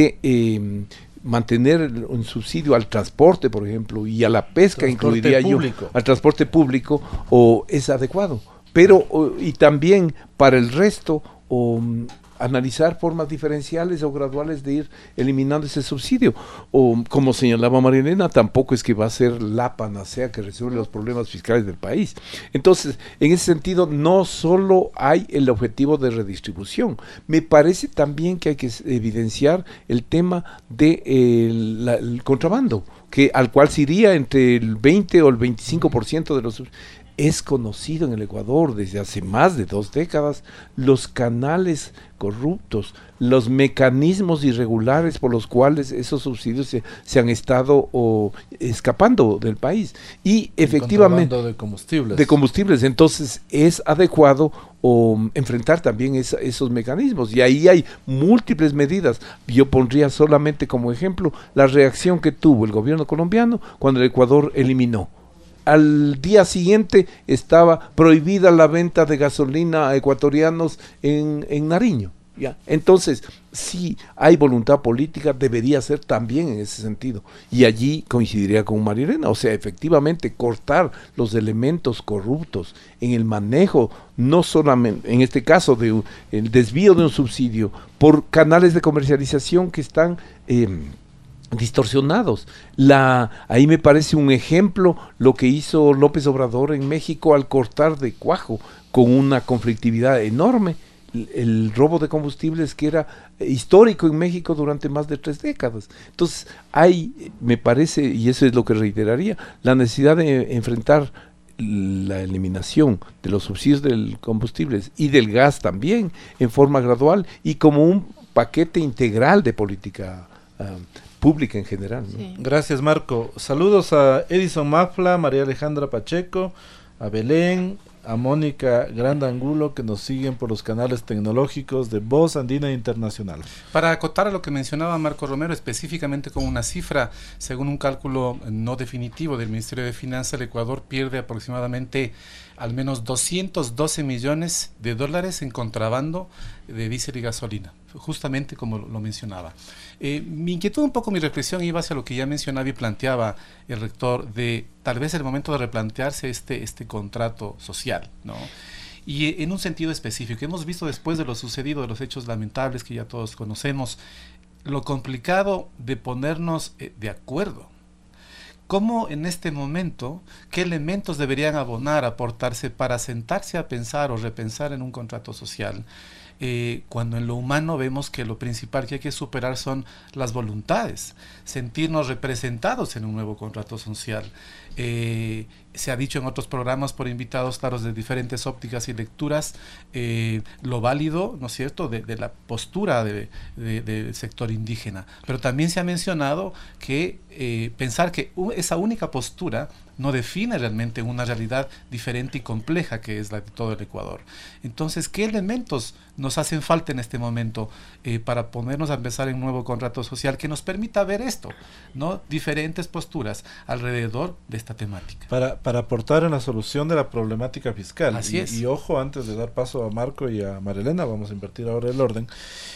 [SPEAKER 6] de mantener un subsidio al transporte, por ejemplo, y a la pesca, incluiría yo, al transporte público, es adecuado. Pero, y también para el resto, analizar formas diferenciales o graduales de ir eliminando ese subsidio. O, como señalaba María Elena, tampoco es que va a ser la panacea que resuelve los problemas fiscales del país. Entonces, en ese sentido, no solo hay el objetivo de redistribución. Me parece también que hay que evidenciar el tema del contrabando, al cual se iría entre el 20 o el 25% de los... Es conocido en el Ecuador desde hace más de 2 décadas los canales corruptos, los mecanismos irregulares por los cuales esos subsidios se han estado escapando del país. Y efectivamente... De combustibles. Entonces es adecuado enfrentar también esos mecanismos. Y ahí hay múltiples medidas. Yo pondría solamente como ejemplo la reacción que tuvo el gobierno colombiano cuando el Ecuador eliminó. Al día siguiente estaba prohibida la venta de gasolina a ecuatorianos en Nariño. ¿Ya? Entonces, si hay voluntad política, debería ser también en ese sentido. Y allí coincidiría con María Elena. O sea, efectivamente, cortar los elementos corruptos en el manejo, no solamente, en este caso, el desvío de un subsidio por canales de comercialización que están... distorsionados. Ahí me parece un ejemplo lo que hizo López Obrador en México al cortar de cuajo con una conflictividad enorme el robo de combustibles que era histórico en México durante más de 3 décadas. Entonces me parece, y eso es lo que reiteraría, la necesidad de enfrentar la eliminación de los subsidios de combustibles y del gas también en forma gradual y como un paquete integral de política pública en general, ¿no?
[SPEAKER 5] Sí.
[SPEAKER 3] Gracias, Marco. Saludos a Edison Mafla, María Alejandra Pacheco, a Belén, a Mónica Grandangulo, que nos siguen por los canales tecnológicos de Voz Andina Internacional.
[SPEAKER 4] Para acotar a lo que mencionaba Marco Romero, específicamente con una cifra, según un cálculo no definitivo del Ministerio de Finanzas, el Ecuador pierde aproximadamente al menos $212 millones en contrabando de diésel y gasolina, justamente como lo mencionaba. Mi inquietud, un poco mi reflexión iba hacia lo que ya mencionaba y planteaba el rector, de tal vez el momento de replantearse este contrato social, ¿no? Y en un sentido específico, hemos visto después de lo sucedido, de los hechos lamentables que ya todos conocemos, lo complicado de ponernos de acuerdo. ¿Cómo en este momento, qué elementos deberían aportarse para sentarse a pensar o repensar en un contrato social? Cuando en lo humano vemos que lo principal que hay que superar son las voluntades, sentirnos representados en un nuevo contrato social. Se ha dicho en otros programas por invitados claros de diferentes ópticas y lecturas lo válido, ¿no es cierto?, de la postura del sector indígena, pero también se ha mencionado que pensar que esa única postura no define realmente una realidad diferente y compleja que es la de todo el Ecuador. Entonces, ¿qué elementos nos hacen falta en este momento para ponernos a empezar en un nuevo contrato social que nos permita ver esto, ¿no?, diferentes posturas alrededor de esta temática?
[SPEAKER 3] Para aportar en la solución de la problemática fiscal.
[SPEAKER 4] Así es.
[SPEAKER 3] Y ojo, antes de dar paso a Marco y a Marilena, vamos a invertir ahora el orden,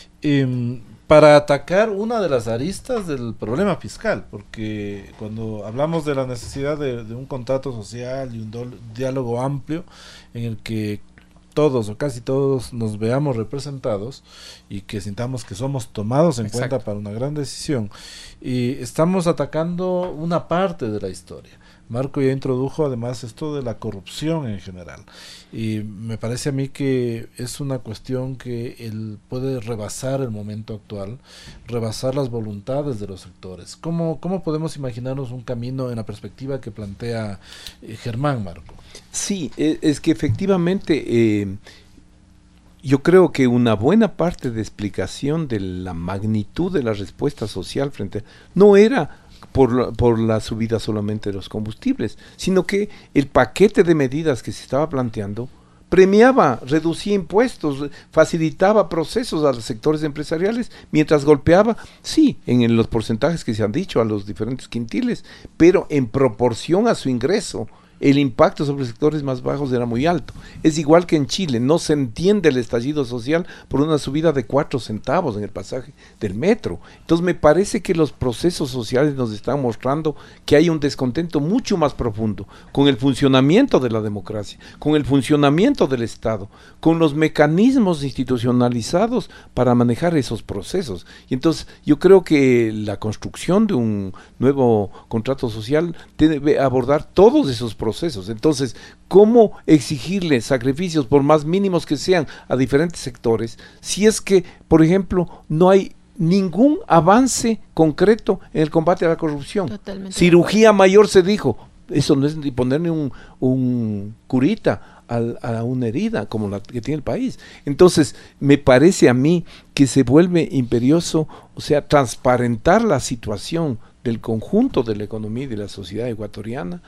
[SPEAKER 3] para atacar una de las aristas del problema fiscal, porque cuando hablamos de la necesidad de un contrato social y un diálogo amplio en el que todos o casi todos nos veamos representados y que sintamos que somos tomados en cuenta para una gran decisión, y estamos atacando una parte de la historia. Marco ya introdujo además esto de la corrupción en general, y me parece a mí que es una cuestión que él puede rebasar el momento actual, rebasar las voluntades de los sectores. ¿Cómo podemos imaginarnos un camino en la perspectiva que plantea Germán, Marco?
[SPEAKER 6] Sí, es que efectivamente yo creo que una buena parte de explicación de la magnitud de la respuesta social no era por la subida solamente de los combustibles, sino que el paquete de medidas que se estaba planteando premiaba, reducía impuestos, facilitaba procesos a los sectores empresariales, mientras golpeaba, sí, en los porcentajes que se han dicho, a los diferentes quintiles, pero en proporción a su ingreso, el impacto sobre los sectores más bajos era muy alto. Es igual que en Chile, no se entiende el estallido social por una subida de 4 centavos en el pasaje del metro. Entonces me parece que los procesos sociales nos están mostrando que hay un descontento mucho más profundo con el funcionamiento de la democracia, con el funcionamiento del Estado, con los mecanismos institucionalizados para manejar esos procesos. Y entonces yo creo que la construcción de un nuevo contrato social debe abordar todos esos procesos. Entonces, ¿cómo exigirle sacrificios, por más mínimos que sean, a diferentes sectores, si es que, por ejemplo, no hay ningún avance concreto en el combate a la corrupción?
[SPEAKER 5] Totalmente.
[SPEAKER 6] Cirugía mayor se dijo, eso no es ni ponerle un curita a una herida como la que tiene el país. Entonces, me parece a mí que se vuelve imperioso, o sea, transparentar la situación del conjunto de la economía y de la sociedad ecuatoriana,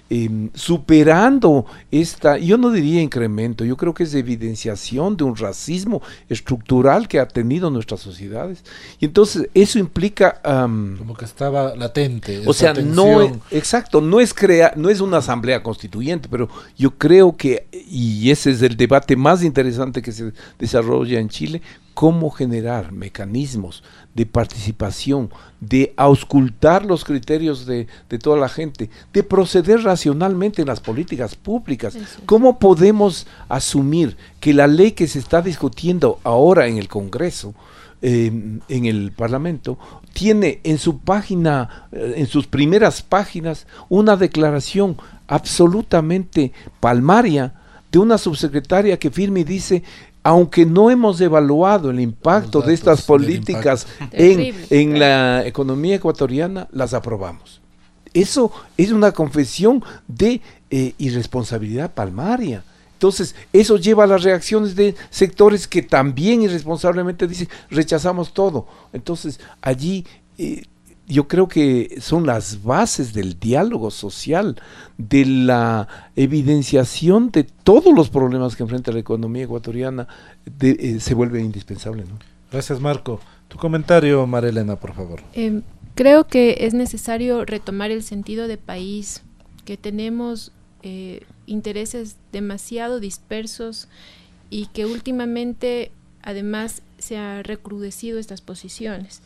[SPEAKER 6] superando esta, yo no diría incremento, yo creo que es evidenciación de un racismo estructural que ha tenido nuestras sociedades. Y entonces eso implica
[SPEAKER 3] como que estaba latente.
[SPEAKER 6] O sea,
[SPEAKER 3] tensión.
[SPEAKER 6] Exacto, no es una asamblea constituyente, pero yo creo que, y ese es el debate más interesante que se desarrolla en Chile, cómo generar mecanismos de participación, de auscultar los criterios de toda la gente, de proceder racionalmente en las políticas públicas. ¿Cómo podemos asumir que la ley que se está discutiendo ahora en el Congreso, en el Parlamento, tiene en su página, en sus primeras páginas, una declaración absolutamente palmaria de una subsecretaria que firma y dice: aunque no hemos evaluado el impacto de estas políticas en la economía ecuatoriana, las aprobamos? Eso es una confesión de irresponsabilidad palmaria. Entonces, eso lleva a las reacciones de sectores que también irresponsablemente dicen, rechazamos todo. Entonces, allí yo creo que son las bases del diálogo social, de la evidenciación de todos los problemas que enfrenta la economía ecuatoriana, se vuelve indispensable, ¿no?
[SPEAKER 3] Gracias, Marco. Tu comentario, Marilena, por favor.
[SPEAKER 5] Creo que es necesario retomar el sentido de país, que tenemos intereses demasiado dispersos y que últimamente además se ha recrudecido estas posiciones.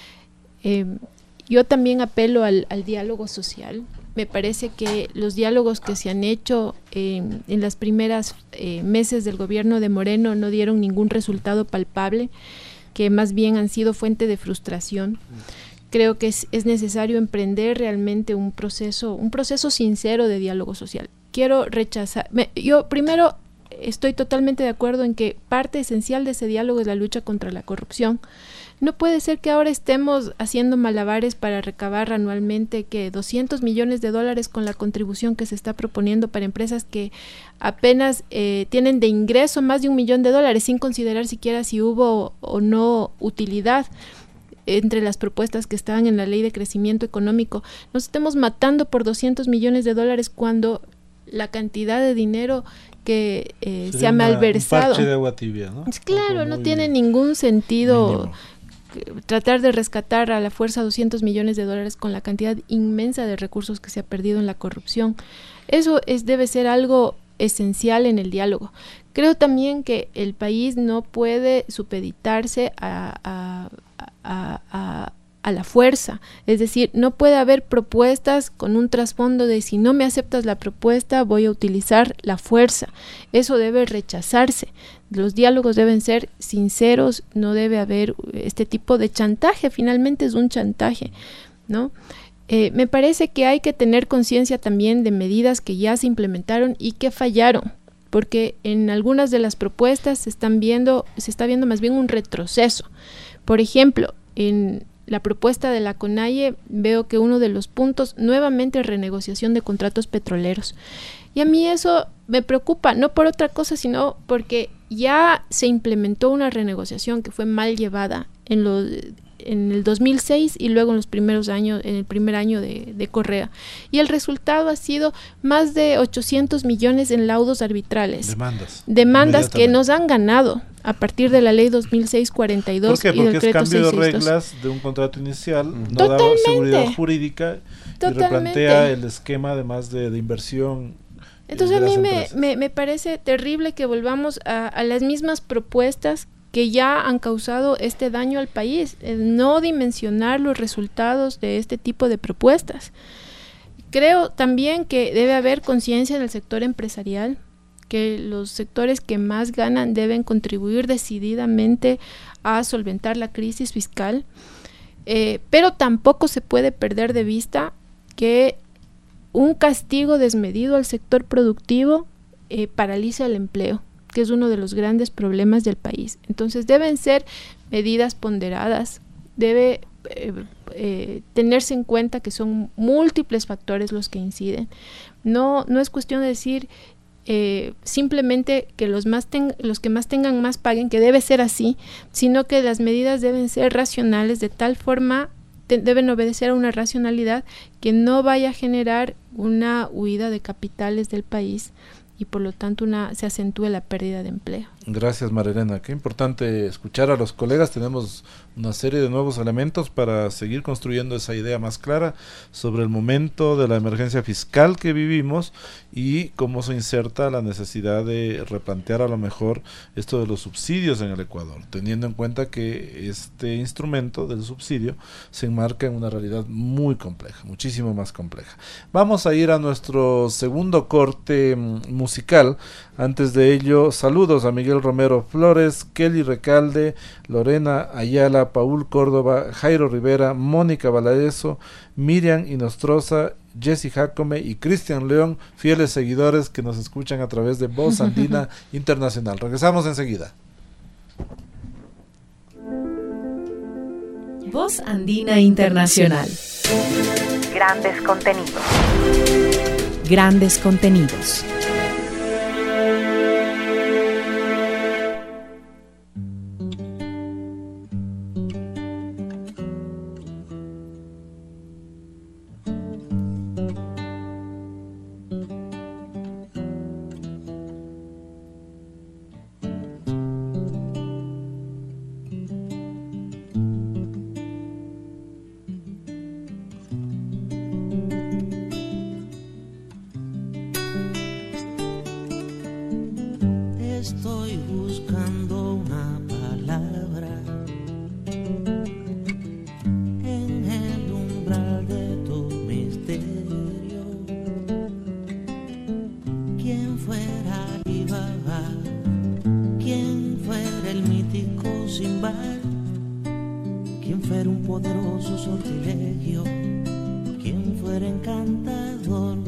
[SPEAKER 5] Yo también apelo al diálogo social. Me parece que los diálogos que se han hecho en las primeras meses del gobierno de Moreno no dieron ningún resultado palpable, que más bien han sido fuente de frustración. Creo que es necesario emprender realmente un proceso sincero de diálogo social. Quiero rechazar, yo primero estoy totalmente de acuerdo en que parte esencial de ese diálogo es la lucha contra la corrupción. No puede ser que ahora estemos haciendo malabares para recabar anualmente que $200 millones con la contribución que se está proponiendo para empresas que apenas tienen de ingreso más de $1 millón, sin considerar siquiera si hubo o no utilidad entre las propuestas que estaban en la ley de crecimiento económico. Nos estemos matando por $200 millones cuando la cantidad de dinero que se ha malversado.
[SPEAKER 3] Un parche de agua tibia, ¿no?
[SPEAKER 5] Claro, no tiene ningún sentido tratar de rescatar a la fuerza $200 millones con la cantidad inmensa de recursos que se ha perdido en la corrupción. Eso debe ser algo esencial en el diálogo. Creo también que el país no puede supeditarse a la fuerza, es decir, no puede haber propuestas con un trasfondo de si no me aceptas la propuesta voy a utilizar la fuerza. Eso debe rechazarse. Los diálogos deben ser sinceros, no debe haber este tipo de chantaje, finalmente es un chantaje, ¿no? Me parece que hay que tener conciencia también de medidas que ya se implementaron y que fallaron, porque en algunas de las propuestas se está viendo más bien un retroceso. Por ejemplo, en la propuesta de la CONAIE veo que uno de los puntos nuevamente es renegociación de contratos petroleros. Y a mí eso me preocupa, no por otra cosa, sino porque ya se implementó una renegociación que fue mal llevada en el 2006 y luego en el primer año de Correa. Y el resultado ha sido más de 800 millones en laudos arbitrales. Demandas que nos han ganado a partir de la ley 2006-42.
[SPEAKER 3] ¿Por qué?
[SPEAKER 5] Y del
[SPEAKER 3] Porque es cambio de
[SPEAKER 5] 662.
[SPEAKER 3] reglas de un contrato inicial, no da seguridad jurídica y replantea el esquema además de inversión
[SPEAKER 5] Entonces a mí me parece terrible que volvamos a las mismas propuestas que ya han causado este daño al país, no dimensionar los resultados de este tipo de propuestas. Creo también que debe haber conciencia en el sector empresarial, que los sectores que más ganan deben contribuir decididamente a solventar la crisis fiscal, pero tampoco se puede perder de vista que un castigo desmedido al sector productivo paraliza el empleo, que es uno de los grandes problemas del país. Entonces deben ser medidas ponderadas, debe tenerse en cuenta que son múltiples factores los que inciden. No es cuestión de decir simplemente que los que más tengan más paguen, que debe ser así, sino que las medidas deben ser racionales, de tal forma deben obedecer a una racionalidad que no vaya a generar una huida de capitales del país y por lo tanto se acentúe la pérdida de empleo.
[SPEAKER 3] Gracias, Marilena. Qué importante escuchar a los colegas. Tenemos una serie de nuevos elementos para seguir construyendo esa idea más clara sobre el momento de la emergencia fiscal que vivimos y cómo se inserta la necesidad de replantear a lo mejor esto de los subsidios en el Ecuador, teniendo en cuenta que este instrumento del subsidio se enmarca en una realidad muy compleja, muchísimo más compleja. Vamos a ir a nuestro segundo corte musical. Antes de ello, saludos a Miguel Romero Flores, Kelly Recalde, Lorena Ayala, Paul Córdoba, Jairo Rivera, Mónica Valareso, Miriam Inostroza, Jessy Jacome y Cristian León, fieles seguidores que nos escuchan a través de Voz Andina Internacional. Regresamos enseguida.
[SPEAKER 7] Voz Andina Internacional.
[SPEAKER 8] Grandes contenidos.
[SPEAKER 7] Grandes contenidos.
[SPEAKER 9] Estoy buscando una palabra en el umbral de tu misterio. ¿Quién fuera Alibaba? ¿Quién fuera el mítico Simbad? ¿Quién fuera un poderoso sortilegio? ¿Quién fuera encantador?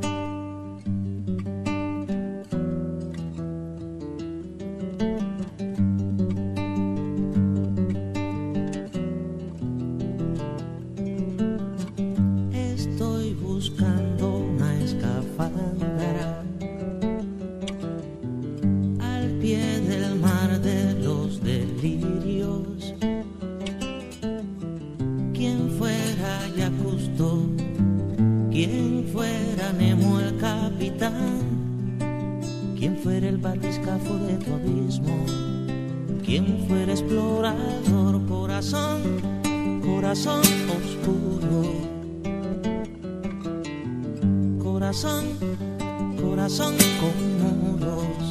[SPEAKER 9] Corazón con muros,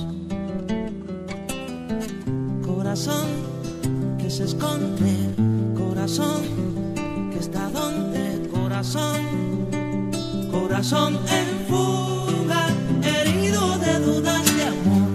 [SPEAKER 9] corazón que se esconde, corazón que está donde, corazón en fuga, herido de dudas de amor.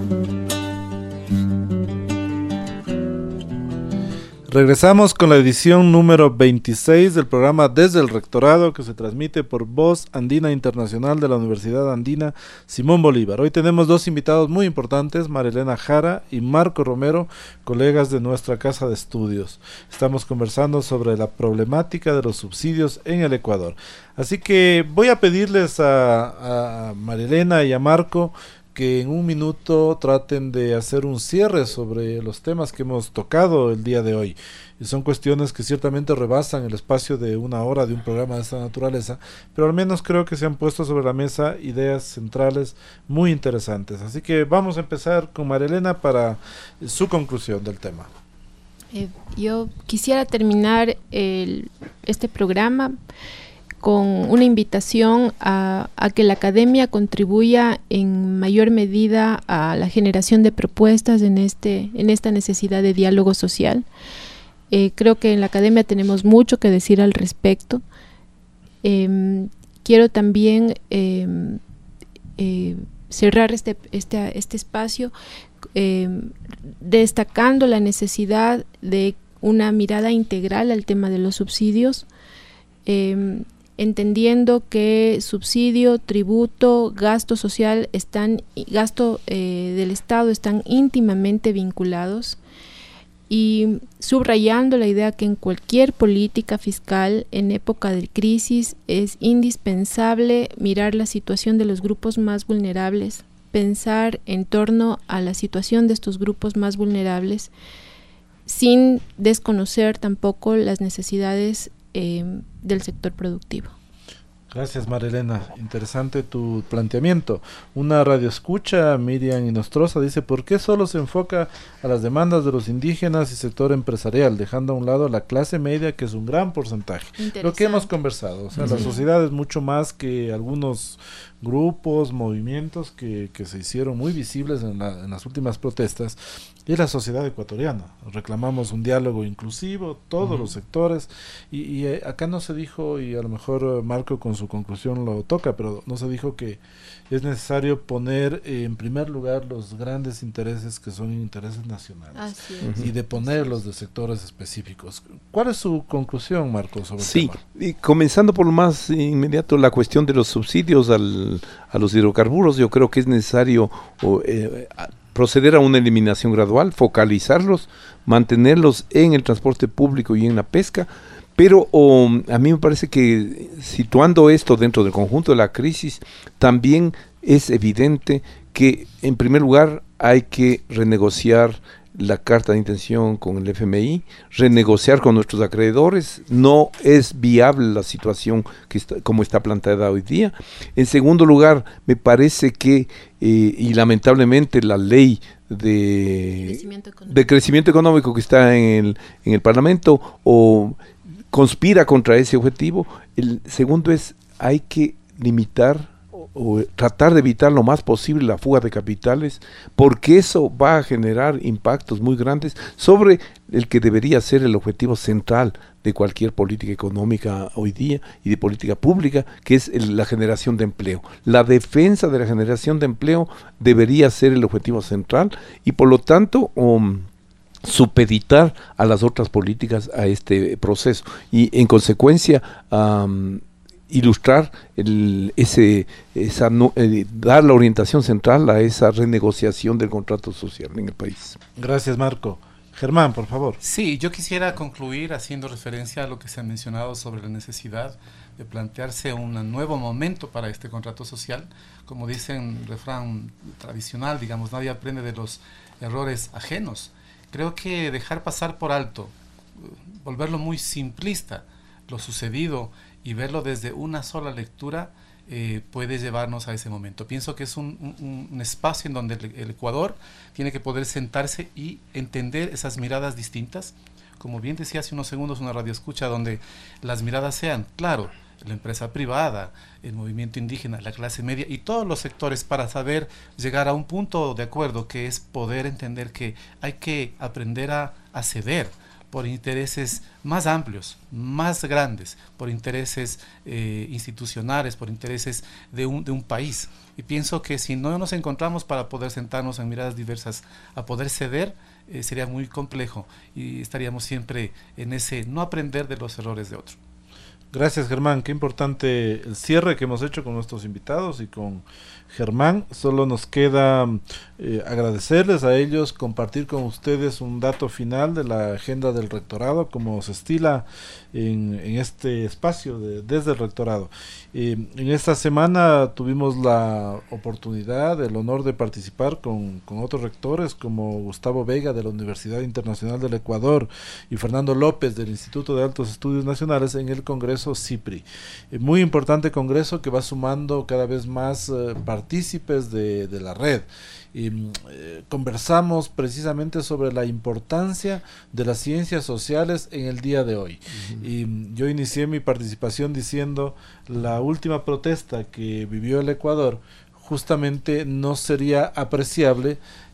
[SPEAKER 3] Regresamos con la edición número 26 del programa Desde el Rectorado, que se transmite por Voz Andina Internacional de la Universidad Andina Simón Bolívar. Hoy tenemos dos invitados muy importantes, Marilena Jara y Marco Romero, colegas de nuestra casa de estudios. Estamos conversando sobre la problemática de los subsidios en el Ecuador. Así que voy a pedirles a Marilena y a Marco que en un minuto traten de hacer un cierre sobre los temas que hemos tocado el día de hoy. Y son cuestiones que ciertamente rebasan el espacio de una hora de un programa de esta naturaleza, pero al menos creo que se han puesto sobre la mesa ideas centrales muy interesantes. Así que vamos a empezar con Marilena para su conclusión del tema.
[SPEAKER 5] Yo quisiera terminar este programa con una invitación a que la academia contribuya en mayor medida a la generación de propuestas en esta necesidad de diálogo social. Creo que en la academia tenemos mucho que decir al respecto. Quiero también cerrar este espacio destacando la necesidad de una mirada integral al tema de los subsidios, entendiendo que subsidio, tributo, gasto social gasto del Estado están íntimamente vinculados, y subrayando la idea que en cualquier política fiscal en época de crisis es indispensable mirar la situación de los grupos más vulnerables, pensar en torno a la situación de estos grupos más vulnerables, sin desconocer tampoco las necesidades del sector productivo.
[SPEAKER 3] Gracias, Marilena. Interesante tu planteamiento. Una radioescucha, Miriam Inostroza, dice: ¿por qué solo se enfoca a las demandas de los indígenas y sector empresarial, dejando a un lado a la clase media, que es un gran porcentaje? Lo que hemos conversado, o sea, la sociedad es mucho más que algunos grupos, movimientos que se hicieron muy visibles en las últimas protestas, y la sociedad ecuatoriana. Reclamamos un diálogo inclusivo, todos los sectores, y acá no se dijo, y a lo mejor Marco con su conclusión lo toca, pero no se dijo que es necesario poner en primer lugar los grandes intereses, que son intereses nacionales, y de ponerlos de sectores específicos. ¿Cuál es su conclusión, Marco, sobre el tema?
[SPEAKER 6] Sí, comenzando por lo más inmediato, la cuestión de los subsidios a los hidrocarburos. Yo creo que es necesario proceder a una eliminación gradual, focalizarlos, mantenerlos en el transporte público y en la pesca, pero a mí me parece que, situando esto dentro del conjunto de la crisis, también es evidente que en primer lugar hay que renegociar la carta de intención con el FMI, renegociar con nuestros acreedores. No es viable la situación como está planteada hoy día. En segundo lugar, me parece que, y lamentablemente, la ley de crecimiento económico que está en el Parlamento conspira contra ese objetivo. El segundo es, hay que limitar o tratar de evitar lo más posible la fuga de capitales, porque eso va a generar impactos muy grandes sobre el que debería ser el objetivo central de cualquier política económica hoy día y de política pública, que es la generación de empleo. La defensa de la generación de empleo debería ser el objetivo central, y por lo tanto supeditar a las otras políticas a este proceso, y en consecuencia ilustrar dar la orientación central a esa renegociación del contrato social en el país.
[SPEAKER 3] Gracias, Marco. Germán, por favor.
[SPEAKER 4] Sí, yo quisiera concluir haciendo referencia a lo que se ha mencionado sobre la necesidad de plantearse un nuevo momento para este contrato social. Como dice un refrán tradicional, digamos, nadie aprende de los errores ajenos. Creo que dejar pasar por alto, volverlo muy simplista, lo sucedido, y verlo desde una sola lectura puede llevarnos a ese momento. Pienso que es un espacio en donde el Ecuador tiene que poder sentarse y entender esas miradas distintas. Como bien decía hace unos segundos una radioescucha, donde las miradas sean, claro, la empresa privada, el movimiento indígena, la clase media y todos los sectores, para saber llegar a un punto de acuerdo, que es poder entender que hay que aprender a ceder por intereses más amplios, más grandes, por intereses institucionales, por intereses de un país. Y pienso que si no nos encontramos para poder sentarnos en miradas diversas a poder ceder, sería muy complejo, y estaríamos siempre en ese no aprender de los errores de otro.
[SPEAKER 3] Gracias, Germán. Qué importante el cierre que hemos hecho con nuestros invitados y con Germán. Solo nos queda agradecerles a ellos, compartir con ustedes un dato final de la agenda del rectorado, como se estila en este espacio desde el rectorado. En esta semana tuvimos la oportunidad, el honor de participar con otros rectores, como Gustavo Vega de la Universidad Internacional del Ecuador y Fernando López del Instituto de Altos Estudios Nacionales, en el Congreso Congreso CIPRI. Muy importante congreso que va sumando cada vez más partícipes de la red. Conversamos precisamente sobre la importancia de las ciencias sociales en el día de hoy. Y yo inicié mi participación diciendo la última protesta que vivió el Ecuador justamente no sería apreciable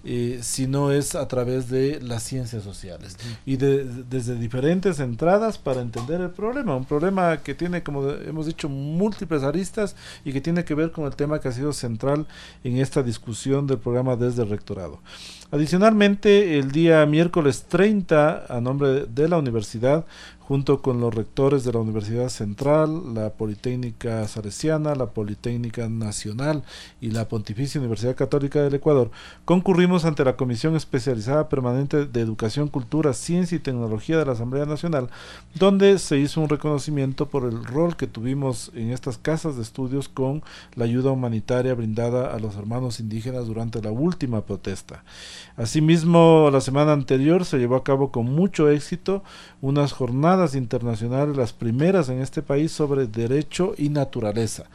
[SPEAKER 3] si no es a través de las ciencias sociales y desde diferentes entradas para entender el problema, un problema que tiene, como hemos dicho, múltiples aristas y que tiene que ver con el tema que ha sido central en esta discusión del programa Desde el Rectorado. Adicionalmente, el día miércoles 30, a nombre de la universidad, junto con los rectores de la Universidad Central, la Politécnica Salesiana, la Politécnica Nacional y la Pontificia Universidad Católica del Ecuador, concurrimos ante la Comisión Especializada Permanente de Educación, Cultura, Ciencia y Tecnología de la Asamblea Nacional, donde se hizo un reconocimiento por el rol que tuvimos en estas casas de estudios con la ayuda humanitaria brindada a los hermanos indígenas durante la última protesta. Asimismo, la semana anterior se llevó a cabo con mucho éxito unas jornadas internacionales, las primeras en este país, sobre derecho y naturaleza,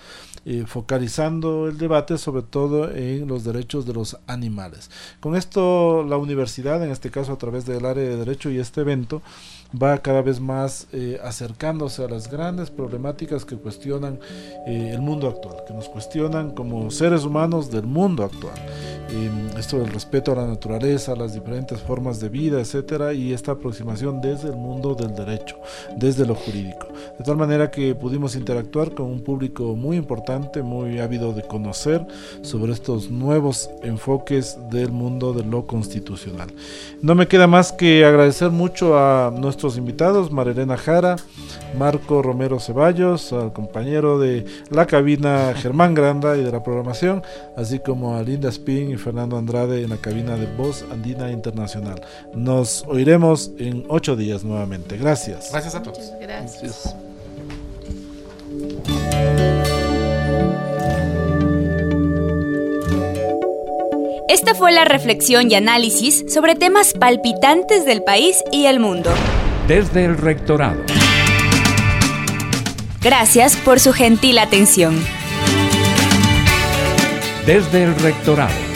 [SPEAKER 3] focalizando el debate sobre todo en los derechos de los animales. Con esto la universidad, en este caso a través del área de derecho y este evento, va cada vez más acercándose a las grandes problemáticas que cuestionan el mundo actual, que nos cuestionan como seres humanos del mundo actual. Esto del respeto a la naturaleza, las diferentes formas de vida, etcétera, y esta aproximación desde el mundo del derecho, desde lo jurídico. De tal manera que pudimos interactuar con un público muy importante, muy ávido de conocer sobre estos nuevos enfoques del mundo de lo constitucional. No me queda más que agradecer mucho a nuestros invitados, Marilena Jara, Marco Romero Ceballos, al compañero de la cabina Germán Granda y de la programación, así como a Linda Spin y Fernando Andrade en la cabina de Voz Andina Internacional. Nos oiremos en 8 días nuevamente. Gracias.
[SPEAKER 4] Gracias a todos.
[SPEAKER 5] Muchas gracias.
[SPEAKER 1] Esta fue la reflexión y análisis sobre temas palpitantes del país y el mundo.
[SPEAKER 2] Desde el Rectorado.
[SPEAKER 1] Gracias por su gentil atención.
[SPEAKER 2] Desde el Rectorado.